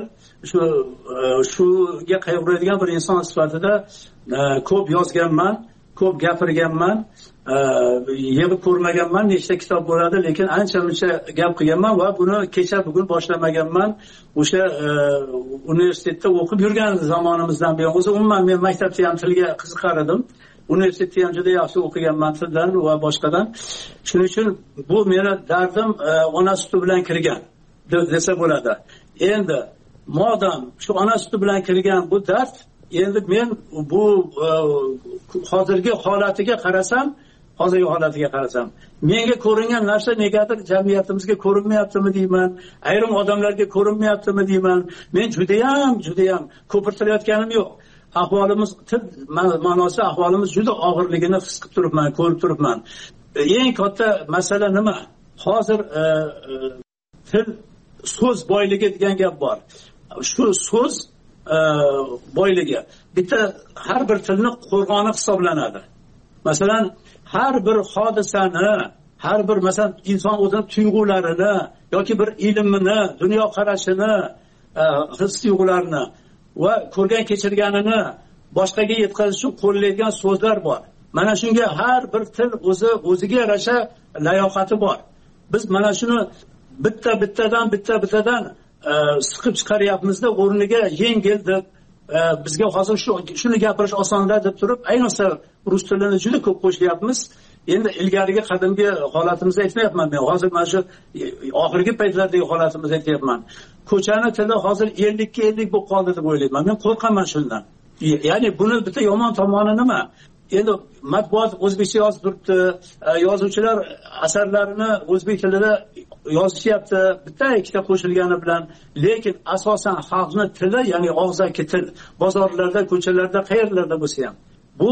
R: shuga qayg'uradigan bir inson sifatida ko'p yozganman, ko'p gapirganman, yig'ib ko'rmaganman, nechta kitob bo'ladi, lekin ancha-muncha gap qilganman va buni kecha bugun boshlamaganman. O'sha universitetda o'qib yurgan zamonimizdan beri, o'zi umuman men maktabda ham tilga qiziqar edim. Universitetda ham juda yaxshi o'qiganman tildan va boshqadan. Shuning uchun bu meni dardim ona suti bilan kirgan desa bo'ladi. Endi modam shu ona suti bilan kirgan bu dard, endi men bu hozirgi holatiga qarasam, menga ko'ringan narsa negadir jamiyatimizga ko'rinmayaptimi deyman, ayrim odamlarga ko'rinmayaptimi deyman. Men juda ham ko'pirtirayotganim yo'q. Ahvolimiz, ma'nosi ahvolimiz juda og'irligini his qilib turibman, ko'rib turibman. Eng katta masala nima? Hozir til so'z boyligi degan gap bor. Shu so'z boyligi bitta har bir tilni qo'rg'oni hisoblanadi. Masalan, har bir hodisani, har bir masalan inson o'zining tuyg'ularini yoki bir ilmini, dunyo qarashini, his tuyg'ularini va ko'rgan kechirganini boshqaga yetkazish uchun qo'llanadigan so'zlar bor. Mana shunga har bir til o'ziga yarasha layoqati bor. Biz mana shuni bittadan siqib chiqaryapmizda, o'rniga yengil deb bizga hozir shuni gapirish osonlar deb turib, ayniqsa rus tilini juda ko'p qo'shyapmiz. Endi ilgarigi qadimgi holatimizni aytmayapman men. Hozir mana shu oxirgi paytlardagi holatimizni aytyapman. Ko'chani tili hozir 50 bo'lib qoldi deb o'ylayman. Men qo'rqaman shundan. Ya'ni buni bitta yomon tomoni nima? endi matbuot o'zbekcha yozib turibdi, yozuvchilar asarlarini o'zbek tilida yozishyapti, bitta ikkita qo'shilgani bilan, lekin asosan xalqni tili, ya'ni og'zaki til, bozorlarda, ko'chalarda, qayerlarda bo'lsa ham, bu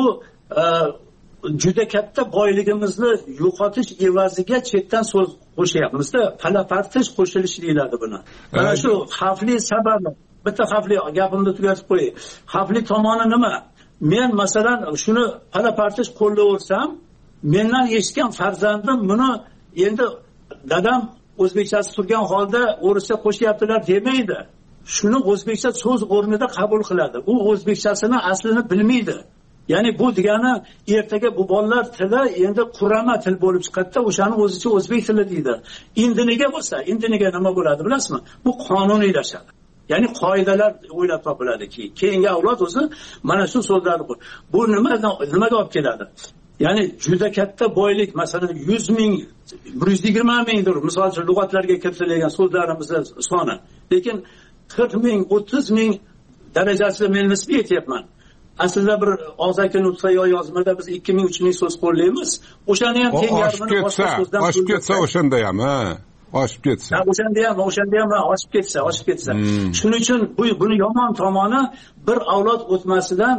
R: juda katta boyligimizni yo'qotish evaziga chetdan so'z qo'shyapmiz-da, palapartish qo'shilish deyiladi buni. Mana shu xavfli sababi, bitta xavfli gapimni tugatib qo'yay. Xavfli tomoni nima? Men masalan shuni palapartish qo'llayversam, mendan eshitgan farzandim buni endi dadam o'zbekchasi turgan holda o'rischa qo'shyaptilar demaydi. Shuni o'zbekcha so'z o'rnida qabul qiladi. U o'zbekchasini aslini bilmaydi. Ya'ni bu degani ertaga bu bolalar tili endi qurama til bo'lib chiqadi-da, o'shani o'zicha o'zbek tili deydi. Indiniga bo'lsa, indiniga nima bo'ladi bilasizmi? Bu qonuniylashadi. Ya'ni qoidalar o'ylab topiladi keyingi avlod o'zi mana shu so'zlarni bu nimaga olib keladi? Ya'ni juda katta boylik, masalan 100 ming, 120 mingdir misol uchun lug'atlarga kiritilgan so'zlarimizning soni. Lekin 40 ming, 30 ming darajasida men nisbiy aytyapman. Aslida bir og'zaki nutqa yozmada biz 2000, 3000 so'z qo'llaymiz. O'shani ham teng yarmini boshqa so'zdan
P: oshib ketsa o'shanda ham, oshib ketsa.
R: O'shanda ham oshib ketsa. Shuning uchun buni yomon tomoni bir avlod o'tmasidan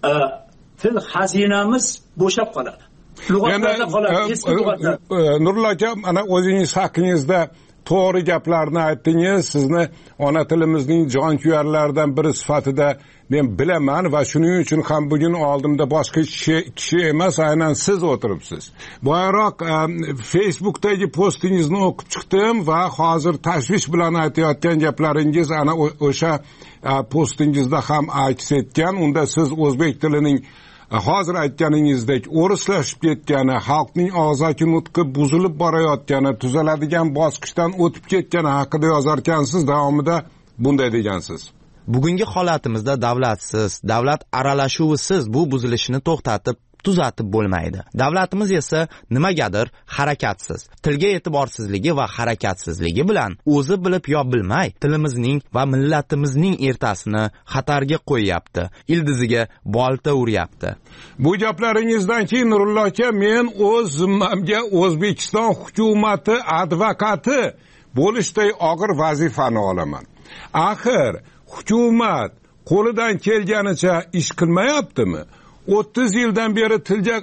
R: til xazinamiz bo'shab qoladi. Lug'atlarda qoladi, eski lug'atlar.
P: Nurullo aka, ana o'zingiz haqingizda to'g'ri gaplarni aytdingiz. Sizni ona tilimizning jonkuyarlaridan biri sifatida men bilaman va shuning uchun ham bugun oldimda boshqa kishi emas, aynan siz o'tiribsiz. Boyroq Facebookdagi postingizni o'qib chiqdim va hozir tashvish bilan aytayotgan gaplaringiz ana o'sha postingizda ham aks etgan. Unda siz o'zbek tilining hozir aytganingizdek o'rislashib ketgani, xalqning og'zaki nutqi buzilib borayotgani, tuzaladigan bosqichdan o'tib ketgani haqida yozar ekansiz. Davomida bunday degansiz.
I: Bugungi holatimizda davlatsiz, davlat aralashuvisiz bu buzilishni to'xtatib tuzatib bo'lmaydi. Davlatimiz esa nimagadir harakatsiz. Tilga e'tiborsizligi va harakatsizligi bilan o'zi bilib yo bilmay tilimizning va millatimizning ertasini xatarga qo'yyapti. Ildiziga bolta uryapti.
P: Bu gaplaringizdan keyin Nurullo aka, men o'z zimmamga O'zbekiston hukumati advokati bo'lishday og'ir vazifani olaman. Axir hukumat qo'lidan kelganicha ish qilmayaptimi? 30 yildan beri tilga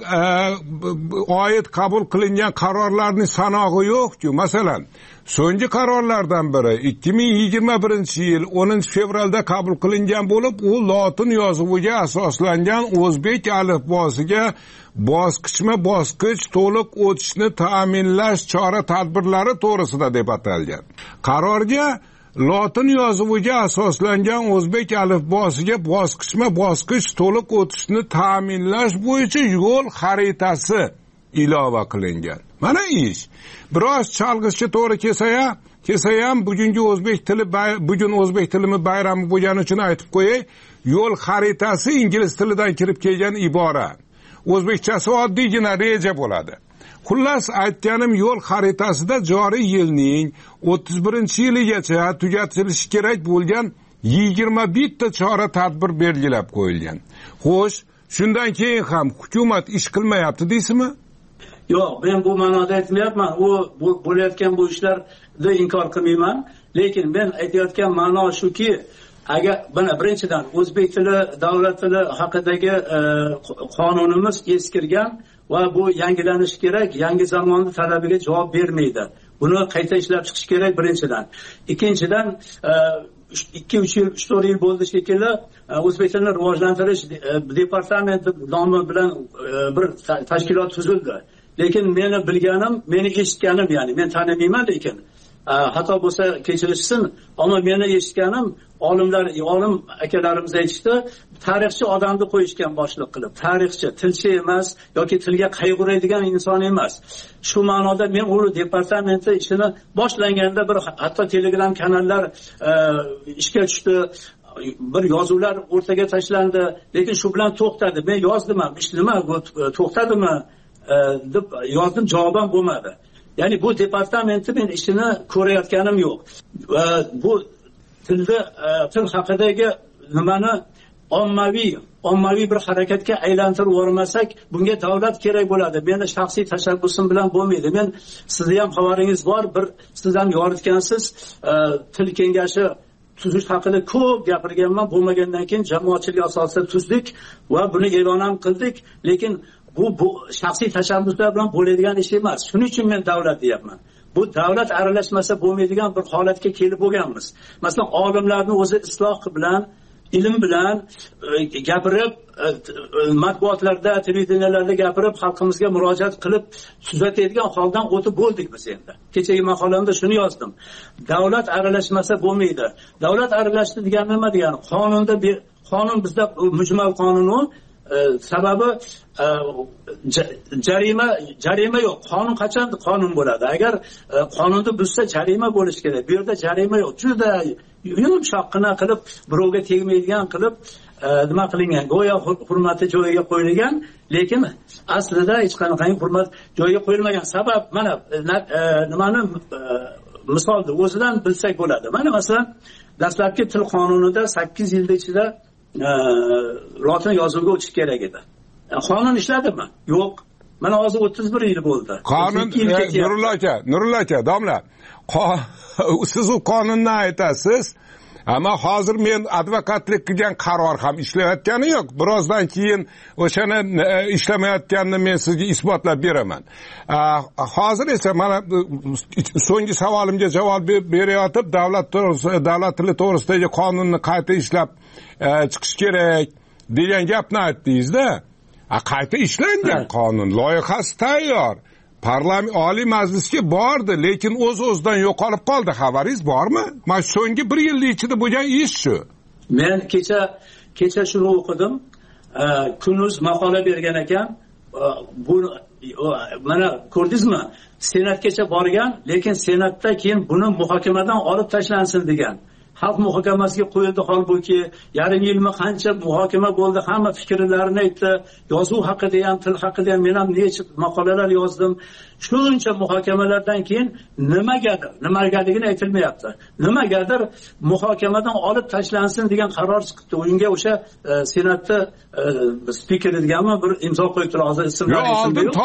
P: oid qabul qilingan qarorlarning sanog'i yo'q-ku. Masalan, so'nggi qarorlardan biri 2021-yil 10-fevralda qabul qilingan bo'lib, u lotin yozuviga asoslangan o'zbek alifbosiga bosqichma-bosqich to'liq o'tishni ta'minlash chora-tadbirlari to'g'risida deb atalgan. Qarorga lotin yozuviga asoslangan o'zbek alifbosiga bosqichma-bosqich to'liq o'tishni ta'minlash bo'yicha yo'l xaritasi ilova qilingan. Mana ish. Biroz chalg'ishga to'g'ri kelsa ham bugun o'zbek tilimi bayrami bo'lgani uchun aytib qo'yay, yo'l xaritasi ingliz tilidan kirib kelgan ibora. O'zbekchasi oddiygina reja bo'ladi. Xullas aytganim, yo'l xaritasida joriy yilning 31-yiligacha tugatilishi kerak bo'lgan 21 ta chora tadbir belgilab qo'yilgan. Xo'sh, shundan keyin ham hukumat ish qilmayapti deysizmi?
R: Yo'q, men bu ma'noda aytmayapman. U bo'layotgan bu ishlarni inkor qilmayman, lekin men aytayotgan ma'no shuki, agar birinchidan o'zbek tili, davlat tili haqidagi qonunimiz eskirgan va bu yangilanishi kerak, yangi zamonning talabiga javob bermaydi. Buni qayta ishlab chiqish kerak birinchidan. Ikkinchidan 2-3 yil, 3-4 yil bo'ldi shekilli o'zbek tilini rivojlantirish departamenti nomi bilan bir tashkilot tuzildi. Lekin meni bilganim, meni eshitganim, ya'ni men tanimayman, lekin xato bo'lsa kechirishsin, ammo meni eshitganim, olim akalarimiz aytishdi, tarixchi odamni qo'yishgan boshliq qilib. Tarixchi, tilchi emas yoki tilga qayg'uradigan inson emas. Shu ma'noda men u departamenti ishini boshlanganda bir hatto Telegram kanallar ishga tushdi. Bir yozuvlar o'rtaga tashlandi, lekin shu bilan to'xtadi. Men yozdim, ish nima to'xtadimi deb yozdim, javob ham bo'lmadi. Ya'ni bu departamentni men ishini ko'rayotganim yo'q. Bu til haqidagi nimani ommaviy ommaviy bir harakatga aylantirib yubormasak, bunga davlat kerak bo'ladi. Meni shaxsiy tashabbusim bilan bo'lmaydi. Men sizni ham xabaringiz bor, bir siz ham yoritgansiz, til kengashi tuzish haqida ko'p gapirganman. Bo'lmagandan keyin jamoatchilik asosida tuzdik va buni e'lon ham qildik, lekin bu shaxsiy tashabbuslar bilan bo'ladigan ish emas. Shuning uchun men davlat deyapman. Bu davlat aralashmasa bo'lmaydigan bir holatga kelib bo'lganmiz. Masalan, olimlarning o'zi isloh bilan, ilm bilan gapirib, matbuotlarda, televideniyalarda gapirib, xalqimizga murojaat qilib tuzatadigan holdan o'tib bo'ldik biz endi. Kechagi maqolamda shuni yozdim. Davlat aralashmasa bo'lmaydi. Davlat aralashdi degani nima degani? Qonun bizda mujmal qonun, sababi jarima yo'q. Qonun qachon qonun bo'ladi? Agar qonunni buzsa jarima bo'lishi kerak. Bu yerda jarima yo'q. Juda yumshoqqina qilib, birovga tegmaydigan qilib nima qilingan? Go'yo hurmati joyiga qo'yilgan, lekin aslida hech qanday hurmat joyiga qo'yilmagan. Sabab mana nimani misolni o'zidan bilsak bo'ladi. Mana masalan, dastlabki til qonunida 8 yil ichida lotin yozuviga o'tish kerak edi. Qonun ishladimi? Yo'q. Mana hozir 31 yil bo'ldi.
P: Qonun Nurulla aka, domla. Siz u qonunni aytasiz, ammo hozir men advokatlik qilgan qaror ham ishlayotgani yo'q. Birozdan keyin o'shani ishlamayotganini men sizga isbotlab beraman. Hozir esa mana so'nggi savolimga javob berayotib, davlat tili to'g'risidagi qonunni qayta ishlab chiqish kerak degan gapni aytdingiz-da. Qayta ishlangan qonun loyihasi tayyor. Parlament Oliy Majlisga bordi, lekin o'z-o'zidan yo'qolib qoldi. Xabaringiz bormi? Mana so'nggi 1 yil ichida bo'lgan ish shu.
R: Men kecha shuni o'qidim. Kunuz maqola bergan ekan. Bu mana ko'rdingizmi? Senatgacha borgan, lekin senatda keyin buni muhokamadan olib tashlansin degan. Xalq muhokamasiga qo'yildi, holbuki yarim yilmi qancha muhokama bo'ldi, hamma fikrlarini aytdi. Yozuv haqida ham, til haqida ham men ham necha maqolalar yozdim. Shuncha muhokamalardan keyin nimagaligini aytilmayapti. Nimagadir muhokamadan olib tashlansin degan qaror chiqdi. Unga o'sha senatda spikeri deganmi bir imzo qo'yibdilar. Hozir ismlari esimda yo'q.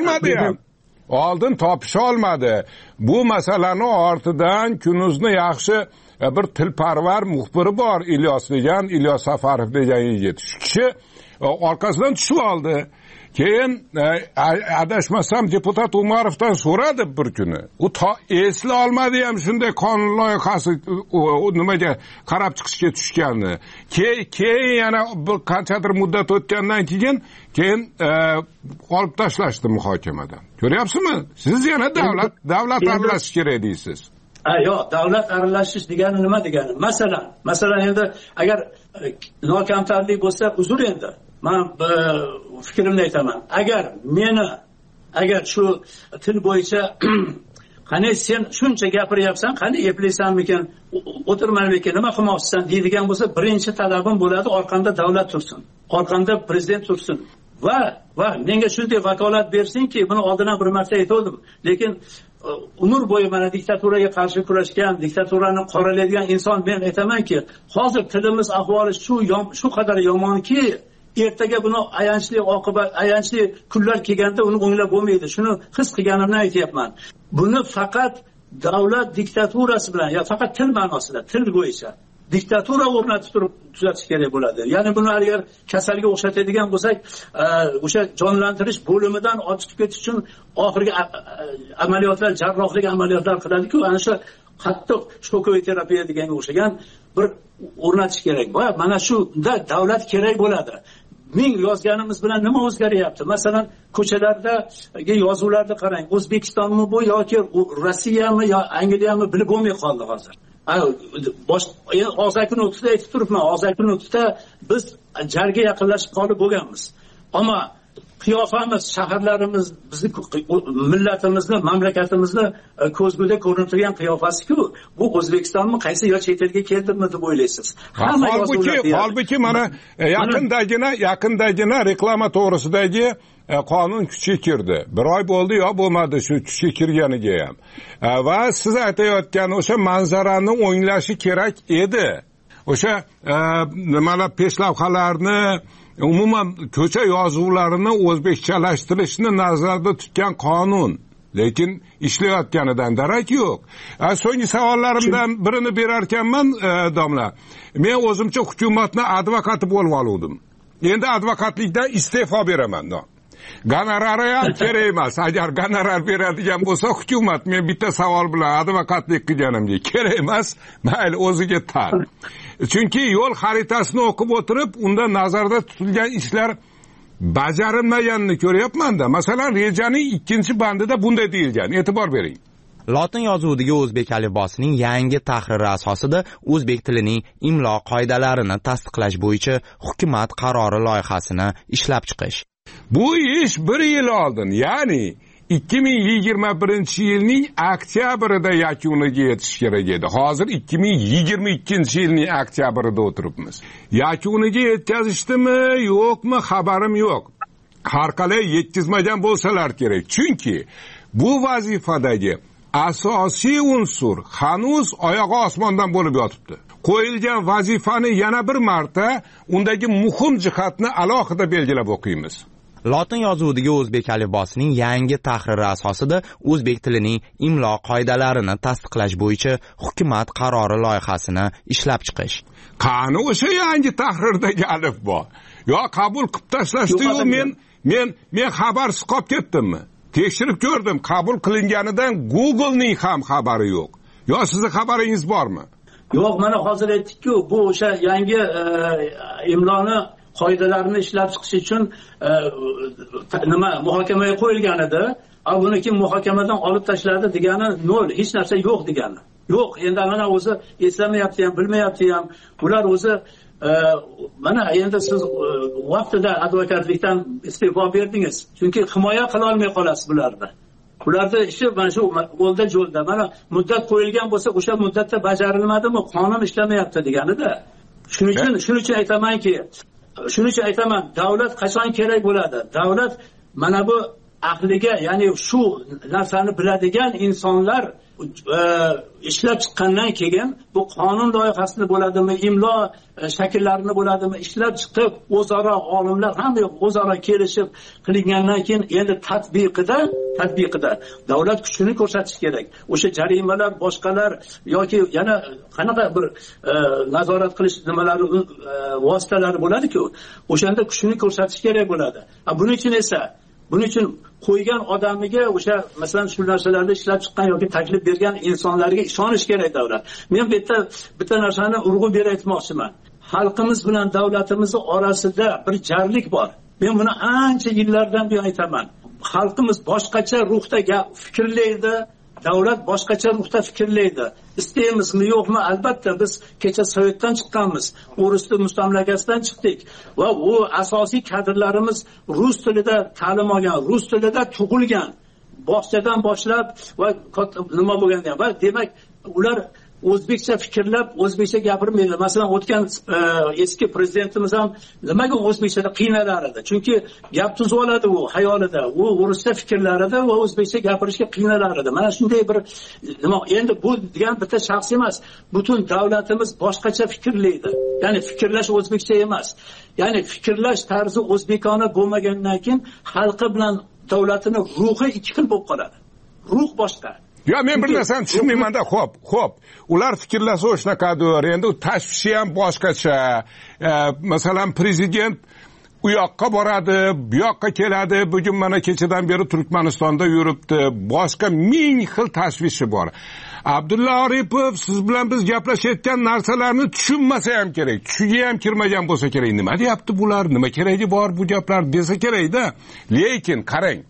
P: Oldin topisha olmadi. Bu masalani ortidan Kunuzni yaxshi bir tilparvar muxbiri bor, Ilyos Safarov degan yigit. Shu kishi orqasidan tushib oldi. Keyin adashmasam deputat Umarovdan so'radi bir kuni. U esla olmadi ham shunday qonun loyihasi nimaga qarab chiqishga tushganini. Keyin yana bir qanchadir muddat o'tgandan keyin olib tashlashdi muhokamadan. Ko'ryapsizmi? Siz yana davlat aralashish kerak deysiz.
R: Yo'q, davlat aralashish degani nima degani? Masalan endi agar nokamtarlik bo'lsa, uzr endi. Men fikrimni aytaman. Agar shu til bo'yicha qani sen shuncha gapiryapsan, qani eplaysanmikan, o'tirmaymikan, nima qilmoqchisan deydigan bo'lsa, birinchi talabim bo'ladi, orqamda davlat tursin, orqamda prezident tursin. Va menga shunday vakolat bersinki, buni oldin ham bir marta aytdim, lekin umr bo'yi mana diktaturaga qarshi kurashgan, diktaturani qoralaydigan inson men aytamanki, hozir tilimiz ahvoli shu qadar yomonki, ertaga buni ayanchli kunlar kelganda uni o'nglab bo'lmaydi. Shuni his qilganimdan aytyapman. Buni faqat davlat diktaturasi bilan, yo faqat til ma'nosida, til bo'yicha diktatura o'rnatib turib tuzatish kerak bo'ladi. Ya'ni buni agar kasalga o'xshatadigan bo'lsak, o'sha jonlantirish bo'limidan ochib ketish uchun oxirgi amaliyotlar, jarrohlik amaliyotlar qiladi-ku, ana shu qattiq shokoviy terapiya deganga o'xshagan bir o'rnatish kerak. Mana shunda davlat kerak bo'ladi. Ming yozganimiz bilan nima o'zgaryapti? Masalan, ko'chalardagi yozuvlarni qarang. O'zbekistonmi bu yoki Rossiyami yo Angliyami bilib bo'lmay qoldi hozir. Og'zaki nutqida aytib turibman. Og'zaki nutqida biz jarga yaqinlashib qolib bo'lganmiz. Ammo qiyofamiz, shaharlarimiz, bizni millatimizni, mamlakatimizni ko'zguda ko'rinib turgan qiyofasi-ku. Bu O'zbekistonmi, qaysi yo chet elga keldimi deb o'ylaysiz?
P: Holbuki mana yaqindagina reklama to'g'risidagi qonun kuchga kirdi. Bir oy bo'ldi yo bo'lmadi shu kuchga kirganiga ham. Va siz aytayotgan o'sha manzarani o'nglashi kerak edi. O'sha nimalar peshlavhalarni umuman ko'cha yozuvlarini o'zbekchalashtirishni nazarda tutgan qonun, lekin ishlayotganidan darak yo'q. So'nggi savollarimdan birini berar ekanman, domla. Men o'zimcha hukumatni advokati bo'lib oldim. Endi advokatlikdan iste'fo beraman. Gonorari ham kerak emas. Agar gonorar beradigan bo'lsa hukumat, men bitta savol bilan advokatlik qilganimga kerak emas, mayli o'ziga tar. Chunki yo'l xaritasini o'qib o'tirib, unda nazarda tutilgan ishlar bajarilmaganini ko'ryapman-da. Masalan, rejaning 2-bandida bunday deyilgan. E'tibor bering.
I: Lotin yozuvidagi o'zbek alifbosining yangi tahriri asosida o'zbek tilining imlo qoidalarini tasdiqlash bo'yicha hukumat qarori loyihasini ishlab chiqish.
P: Bu ish 1 yil oldin, ya'ni 2021-yilning oktyabrida yakuniga yetish kerak edi. Hozir 2022-yilning oktyabrida o'tiribmiz. Yakuniga yetkazishdimi, yo'qmi, xabarim yo'q. Har qalay yetkazmagan bo'lsalar kerak. Chunki bu vazifadagi asosiy unsur hanuz oyog'i osmondan bo'lib yotibdi. Qo'yilgan vazifani yana bir marta undagi muhim jihatni alohida belgilab o'qiymiz.
I: Lotin yozuvidagi o'zbek alifbosining yangi tahriri asosida o'zbek tilining imlo qoidalarini tasdiqlash bo'yicha hukumat qarori loyihasini ishlab chiqish.
P: Qani o'sha yangi tahrirdagi alifbo? Yo qabul qilib tashlashdi-yu, men xabarsiz qolib ketdimmi? Tekshirib ko'rdim, qabul qilinganidan Google'ning ham xabari yo'q. Yo sizning xabaringiz bormi?
R: Yo'q, mana hozir aytdik-ku, bu o'sha yangi imloni qoidalarini ishlab chiqish uchun muhokamaga qo'yilgan edi. Buni kim muhokamadan olib tashladi degani nol, hech narsa yo'q degani. Yo'q, endi mana o'zi eslamayapti ham, bilmayapti ham. Ular o'zi mana endi siz vaqtida advokatlikdan iste'fo berdingiz. Chunki himoya qila olmay qolasiz bularni. Ularning ishi mana shu o'lda jo'lda. Mana muddat qo'yilgan bo'lsa, o'sha muddatda bajarilmadimi, qonun ishlamayapti deganida. Shuning uchun aytaman, davlat qachon kerak bo'ladi? Davlat mana bu aqliga, ya'ni shu narsani biladigan insonlar ishlab chiqqandan keyin bu qonun loyihasini bo'ladimi, imlo shakllarini bo'ladimi, ishlab chiqib o'zaro olimlar hamma o'zaro kelishib qilingandan keyin endi tatbiqida davlat kuchini ko'rsatish kerak. O'sha jarimalar, boshqalar yoki yana qanaqa bir nazorat qilish nimalari vositalari bo'ladi-ku, o'shanda kuchini ko'rsatish kerak bo'ladi. Buning uchun qo'ygan odamiga o'sha masalan shu narsalarni ishlab chiqqan yoki taklif bergan insonlarga ishonish kerak davlat. Men bitta narsani urg'u berib aytmoqchiman. Xalqimiz bilan davlatimiz orasida bir jarlik bor. Men buni ancha yillardan beri aytaman. Xalqimiz boshqacha ruhda fikrlaydi, davlat boshqacha ruhda fikrlaydi. İsteymizmi yo'qmi? Albatta biz kecha Sovetdan chiqqanmiz, O'riston mustamlakasidan chiqdik va u asosiy kadrlarimiz rus tilida ta'lim olgan, rus tilida tug'ilgan, bog'chadan boshlab va nima bo'lganda va demak ular o'zbekcha fikrlab, o'zbekcha gapirmaydi. Masalan, o'tgan eski prezidentimiz ham nimaga o'zbekchada qiynalar edi? Chunki gap tuzib oladi u hayolida, u o'rischa fikrlarida va o'zbekcha gapirishga qiynalar edi. Mana shunday bir nima, endi bu degan bitta shaxs emas. Butun davlatimiz boshqacha fikrlaydi. Ya'ni fikrlash o'zbekcha emas. Ya'ni fikrlash tarzi o'zbekona bo'lmagandan keyin xalqi bilan davlatini ruhi ikki xil bo'lib qoladi. Ruh boshqa.
P: Ya men bir narsani tushunmayman-da, xo'p. Ular fikrlasa o'shaqadir. Endi u tashvishi ham boshqacha. Masalan, prezident u yoqqa boradi, bu yoqqa keladi. Bugun mana kechadan beri Turkmanistonda yuribdi. Boshqa ming xil tashvishi bor. Abdulla Aripov siz bilan biz gaplashayotgan narsalarni tushunmasa ham kerak. Tushiga ham kirmagan bo'lsa kerak. Nima deyapti bular? Nima keragi bor bu gaplar desa kerak-da. Lekin qarang.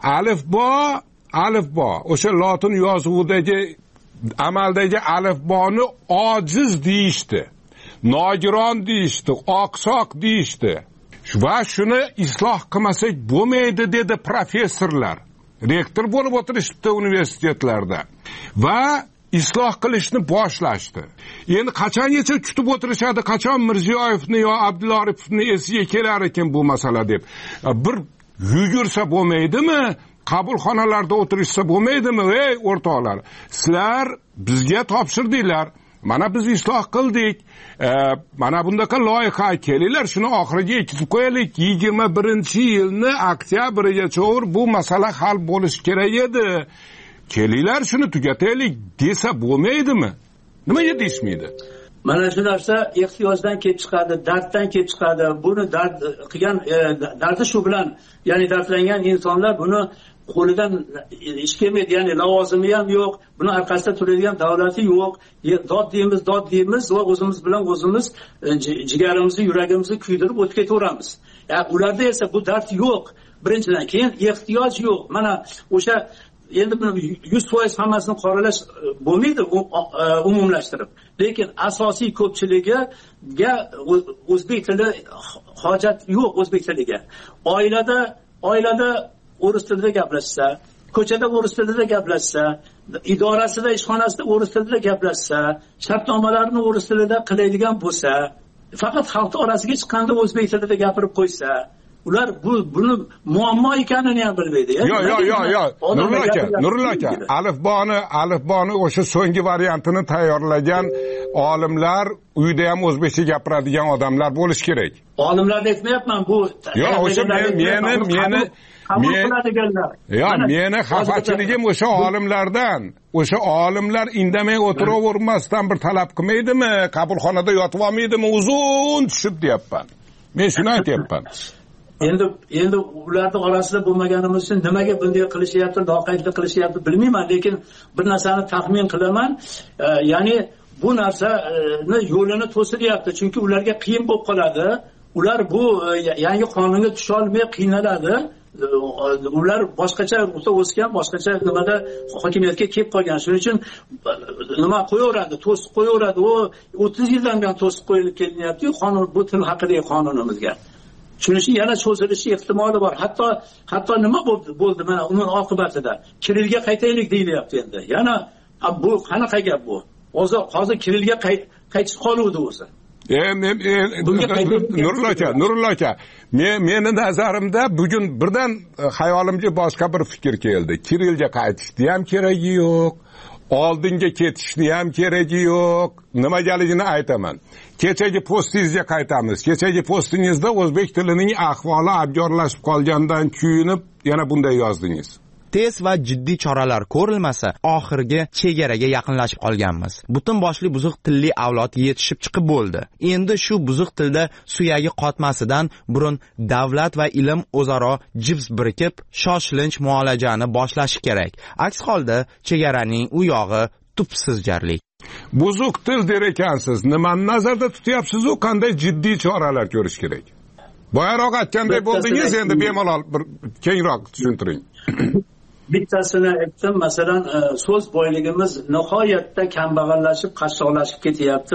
P: Alifbo o'sha lotin yozuvidagi amaldagi alifboni ojiz deyishdi, nogiron deyishdi, oqsoq deyishdi va shuni isloh qilmasak bo'lmaydi dedi professorlar. Rektor bo'lib o'tirishibdi universitetlarda va isloh qilishni boshlashdi. Endi qachongacha kutib o'tirishadi, qachon Mirziyoyevni yo Abdulla Aripovni esiga kelar ekan bu masala deb. Bir yugursa bo'lmaydimi? Qabulxonalarda o'tirishsa bo'lmaydimi? Ey o'rtoqlar, sizlar bizga topshirdinglar. mana biz isloh qildik, mana bundaqa loyiha kelinglar, shuni oxiriga yetkazib qo'yaylik, 21-yilni oktyabrigacha bu masala hal bo'lishi kerak edi, kelinglar shuni tugataylik desa bo'lmaydimi? Nimaga deyishmaydi?
R: Mana shu narsa ehtiyojdan kelib chiqadi, darddan kelib chiqadi. Buni dard qilgan dardi shu bilan, ya'ni dardlangan insonlar buni qo'lidan ish kelmaydi, ya'ni lavozimi ham yo'q, buni orqasida turadigan davlati yo'q. Dod deymiz va o'zimiz bilan o'zimiz jigarimizni, yuragimizni kuydirib o'tib ketaveramiz. Ularda esa bu dard yo'q. Birinchidan, keyin ehtiyoj yo'q. Mana o'sha endi buni 100% hammasini qoralash bo'lmaydi umumlashtirib. Lekin asosiy ko'pchiligiga o'zbek tili hojat yo'q, o'zbek tiliga. Oilada o'ris tilida gaplashsa, ko'chada o'ris tilida gaplashsa, idorasida, ishxonasida o'ris tilida gaplashsa, shartnomalarini o'ris tilida qiladigan bo'lsa, faqat xalq orasiga chiqqanda o'zbek tilida gapirib qo'ysa, ular buni muammo ekanini ham bilmaydi.
P: Yo'q. Nurul aka, alifboni o'sha so'nggi variantini tayyorlagan olimlar, uyda ham o'zbekcha gapiradigan odamlar bo'lish kerak.
R: Olimlarni aytmayapman, bu.
P: Yo'q, o'sha meni xafachiligim o'sha olimlardan. O'sha olimlar indamay o'tiravermasdan bir talab qilmaydimi? Qabulxonada yotib olmaydimi? Uzun tushib deyapman. Men shuni aytyapman.
R: Endi ularni orasida bo'lmaganimiz uchun nimaga bunday qilishyapti, loqaydlik qilishyapti bilmayman, lekin bir narsani taxmin qilaman, ya'ni bu narsani yo'lini to'silyapti, chunki ularga qiyin bo'lib qoladi. Ular bu yangi qonunga tusha olmay qiynaladi. Ular boshqacha ruhda o'sgan, boshqacha nimada hokimiyatga kelib qolgan. Shuning uchun nima qo'yaveradi, to'sib qo'yaveradi. U 30 yildan buyon to'sib qo'yilib kelyapti qonun, bu til haqidagi qonunimizga. Shuning uchun yana cho'zilishi ehtimoli bor. Hatto nima bo'ldi mana uning oqibatida? Kirilga qaytaylik deyilyapti endi. Yana bu qanaqa gap bu? Hozir Kirilga qaytib qoluvdi o'zi.
P: Nurul aka, meni nazarimda bugun birdan xayolimga boshqa bir fikr keldi. Kirilga qaytishni ham keragi yo'q, oldinga ketishni ham keragi yo'q. Nimagaligini aytaman. Kechagi postingizga qaytamiz. Kechagi postingizda o'zbek tilining ahvoli abgorlashib qolgandan kuyinib yana bunday yozdingiz.
I: Tez va jiddiy choralar ko'rilmasa, oxirgi chegaraga yaqinlashib qolganmiz. Butun boshli buzuq tilli avlod yetishib chiqib bo'ldi. Endi shu buzuq tilda suyagi qotmasidan burun davlat va ilm o'zaro jibs birikib, shoshilinch muolajani boshlashi kerak. Aks holda chegaraning u yog'i tubsiz jarlik.
P: Buzuq til der ekansiz. Nimani nazarda tutyapsiz, u qanday jiddiy choralar ko'rish kerak? Boyaroq aytganday bo'ldingiz, endi bemalol bir kengroq tushuntiring.
R: Bittasini aytdim, masalan, so'z boyligimiz nihoyatda kambag'allashib, qashshoqlashib ketyapti.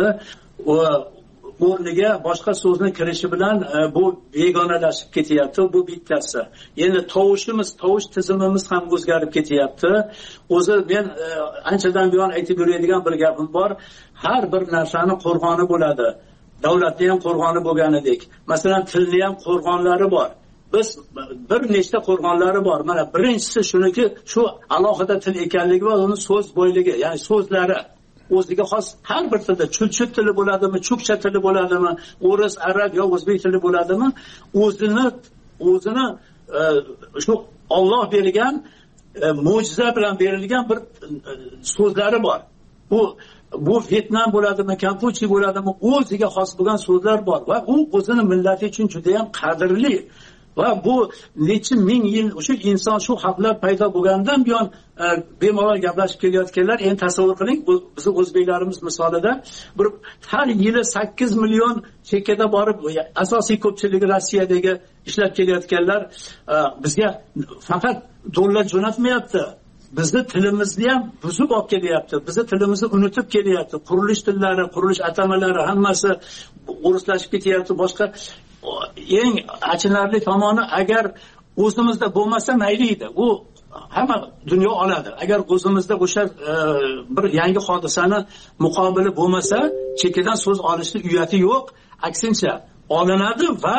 R: O'rniga boshqa so'zni kirishi bilan bu begonalashib ketyapti. Bu bittasi. Endi tovush tizimimiz ham o'zgarib ketyapti. O'zi men anchadan buyon aytib yuradigan bir gapim bor. Har bir narsani qo'rg'oni bo'ladi. Davlatda ham qo'rg'oni bo'lganidek. Masalan, tilni ham qo'rg'onlari bor. Biz bir nechta qo'rg'onlari bor. Mana birinchisi shuniki, shu alohida til ekanligi va uni so'z boyligi, ya'ni so'zlari o'ziga xos har bir tilda, chulchut tili bo'ladimi, chukcha tili bo'ladimi, o'ris, arab yo o'zbek tili bo'ladimi, o'zini shu Alloh bergan mo'jiza bilan berilgan bir so'zlari bor. Bu Vyetnam bo'ladimi, Kampuchi bo'ladimi, o'ziga xos bo'lgan so'zlar bor va u o'zini millati uchun juda ham qadrli. Va bu necha ming yil o'sha inson, shu xalqlar paydo bo'lgandan buyon bemalol gaplashib kelayotganlar. Endi tasavvur qiling, bizning o'zbeklarimiz misolida bir har yili 8 million chekkada borib, asosiy ko'pchiligi Rossiyadagi ishlab kelayotganlar bizga faqat dollar jo'natmayapti. Bizni tilimizni ham buzib olib kelyapti. Bizni tilimizni unutib kelyapti. Qurilish tillari, qurilish atamalari hammasi o'rislashib ketyapti. Boshqa eng achinarli tomoni, agar o'zimizda bo'lmasa mayli edi. U hamma dunyo oladi. Agar o'zimizda o'sha bir yangi hodisani muqobili bo'lmasa, chekkadan so'z olishni uyati yo'q. Aksincha olinadi va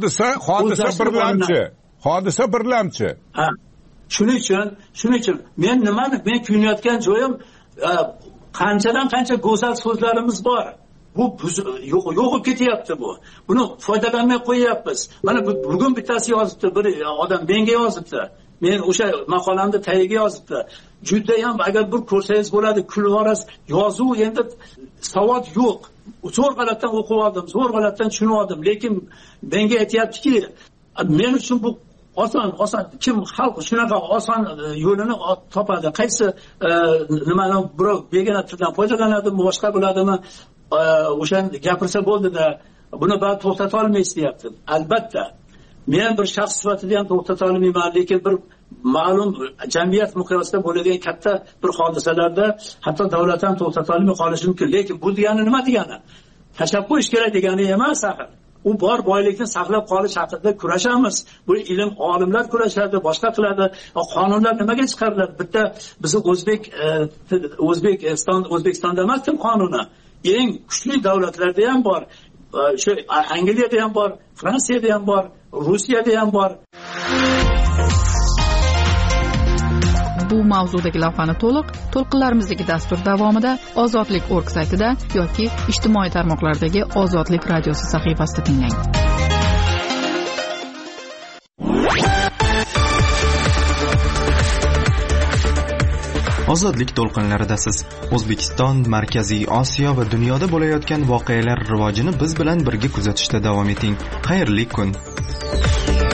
R: hodisa birlamchi. Shuning uchun men kuyinayotgan joyim qanchadan qancha go'zal so'zlarimiz bor. Bu yo'qib ketyapti bu. Buni foydalanmay qo'yyapmiz. Mana bugun bittasi yozibdi, bir odam menga yozibdi. Men o'sha maqolamda tagiga yozibdi. Juda ham agar bir ko'rsangiz bo'ladi, kulvoras yozuv endi savod yo'q. Zo'r g'alatdan o'qib oldim, zo'r g'alatdan tushunib oldim, lekin menga aytayaptiki, men uchun bu oson kim xalq shunaqa oson yo'lini topadi? Qaysi nimani birov begona tildan foydalanadimi, boshqa bo'ladimi? O'shan gapirsa bo'ldi-da, buni bari to'xtata olmaysiz deyapti. Albatta men bir shaxs sifatida ham to'xtata olmayman, lekin bir ma'lum jamiyat miqyosida bo'ladigan katta bir hodisalarda hatto davlat ham to'xtata olmay qolishi mumkin. Lekin bu degani nima degani? Tashlab qo'yish kerak degani emas axir. U bor boylikni saqlab qolish haqida kurashamiz. Bu ilm olimlar kurashadi, boshqa qiladi. Qonunlar nimaga chiqariladi? Bitta bizi O'zbekistonda emas qonuni. Eng kuchli davlatlarda ham bor. Shu Angliyada ham bor, Fransiyada ham bor, Rusiyada ham bor.
J: Bu mavzudagi lavhani to'lqinlarimizdagi dastur davomida ozodlik.org saytida yoki ijtimoiy tarmoqlardagi Ozodlik radiosi sahifasida tinglang.
A: Ozodlik to'lqinlaridasiz. O'zbekiston, Markaziy Osiyo va dunyoda bo'layotgan voqealar rivojini biz bilan birga kuzatishda davom eting. Xayrli kun.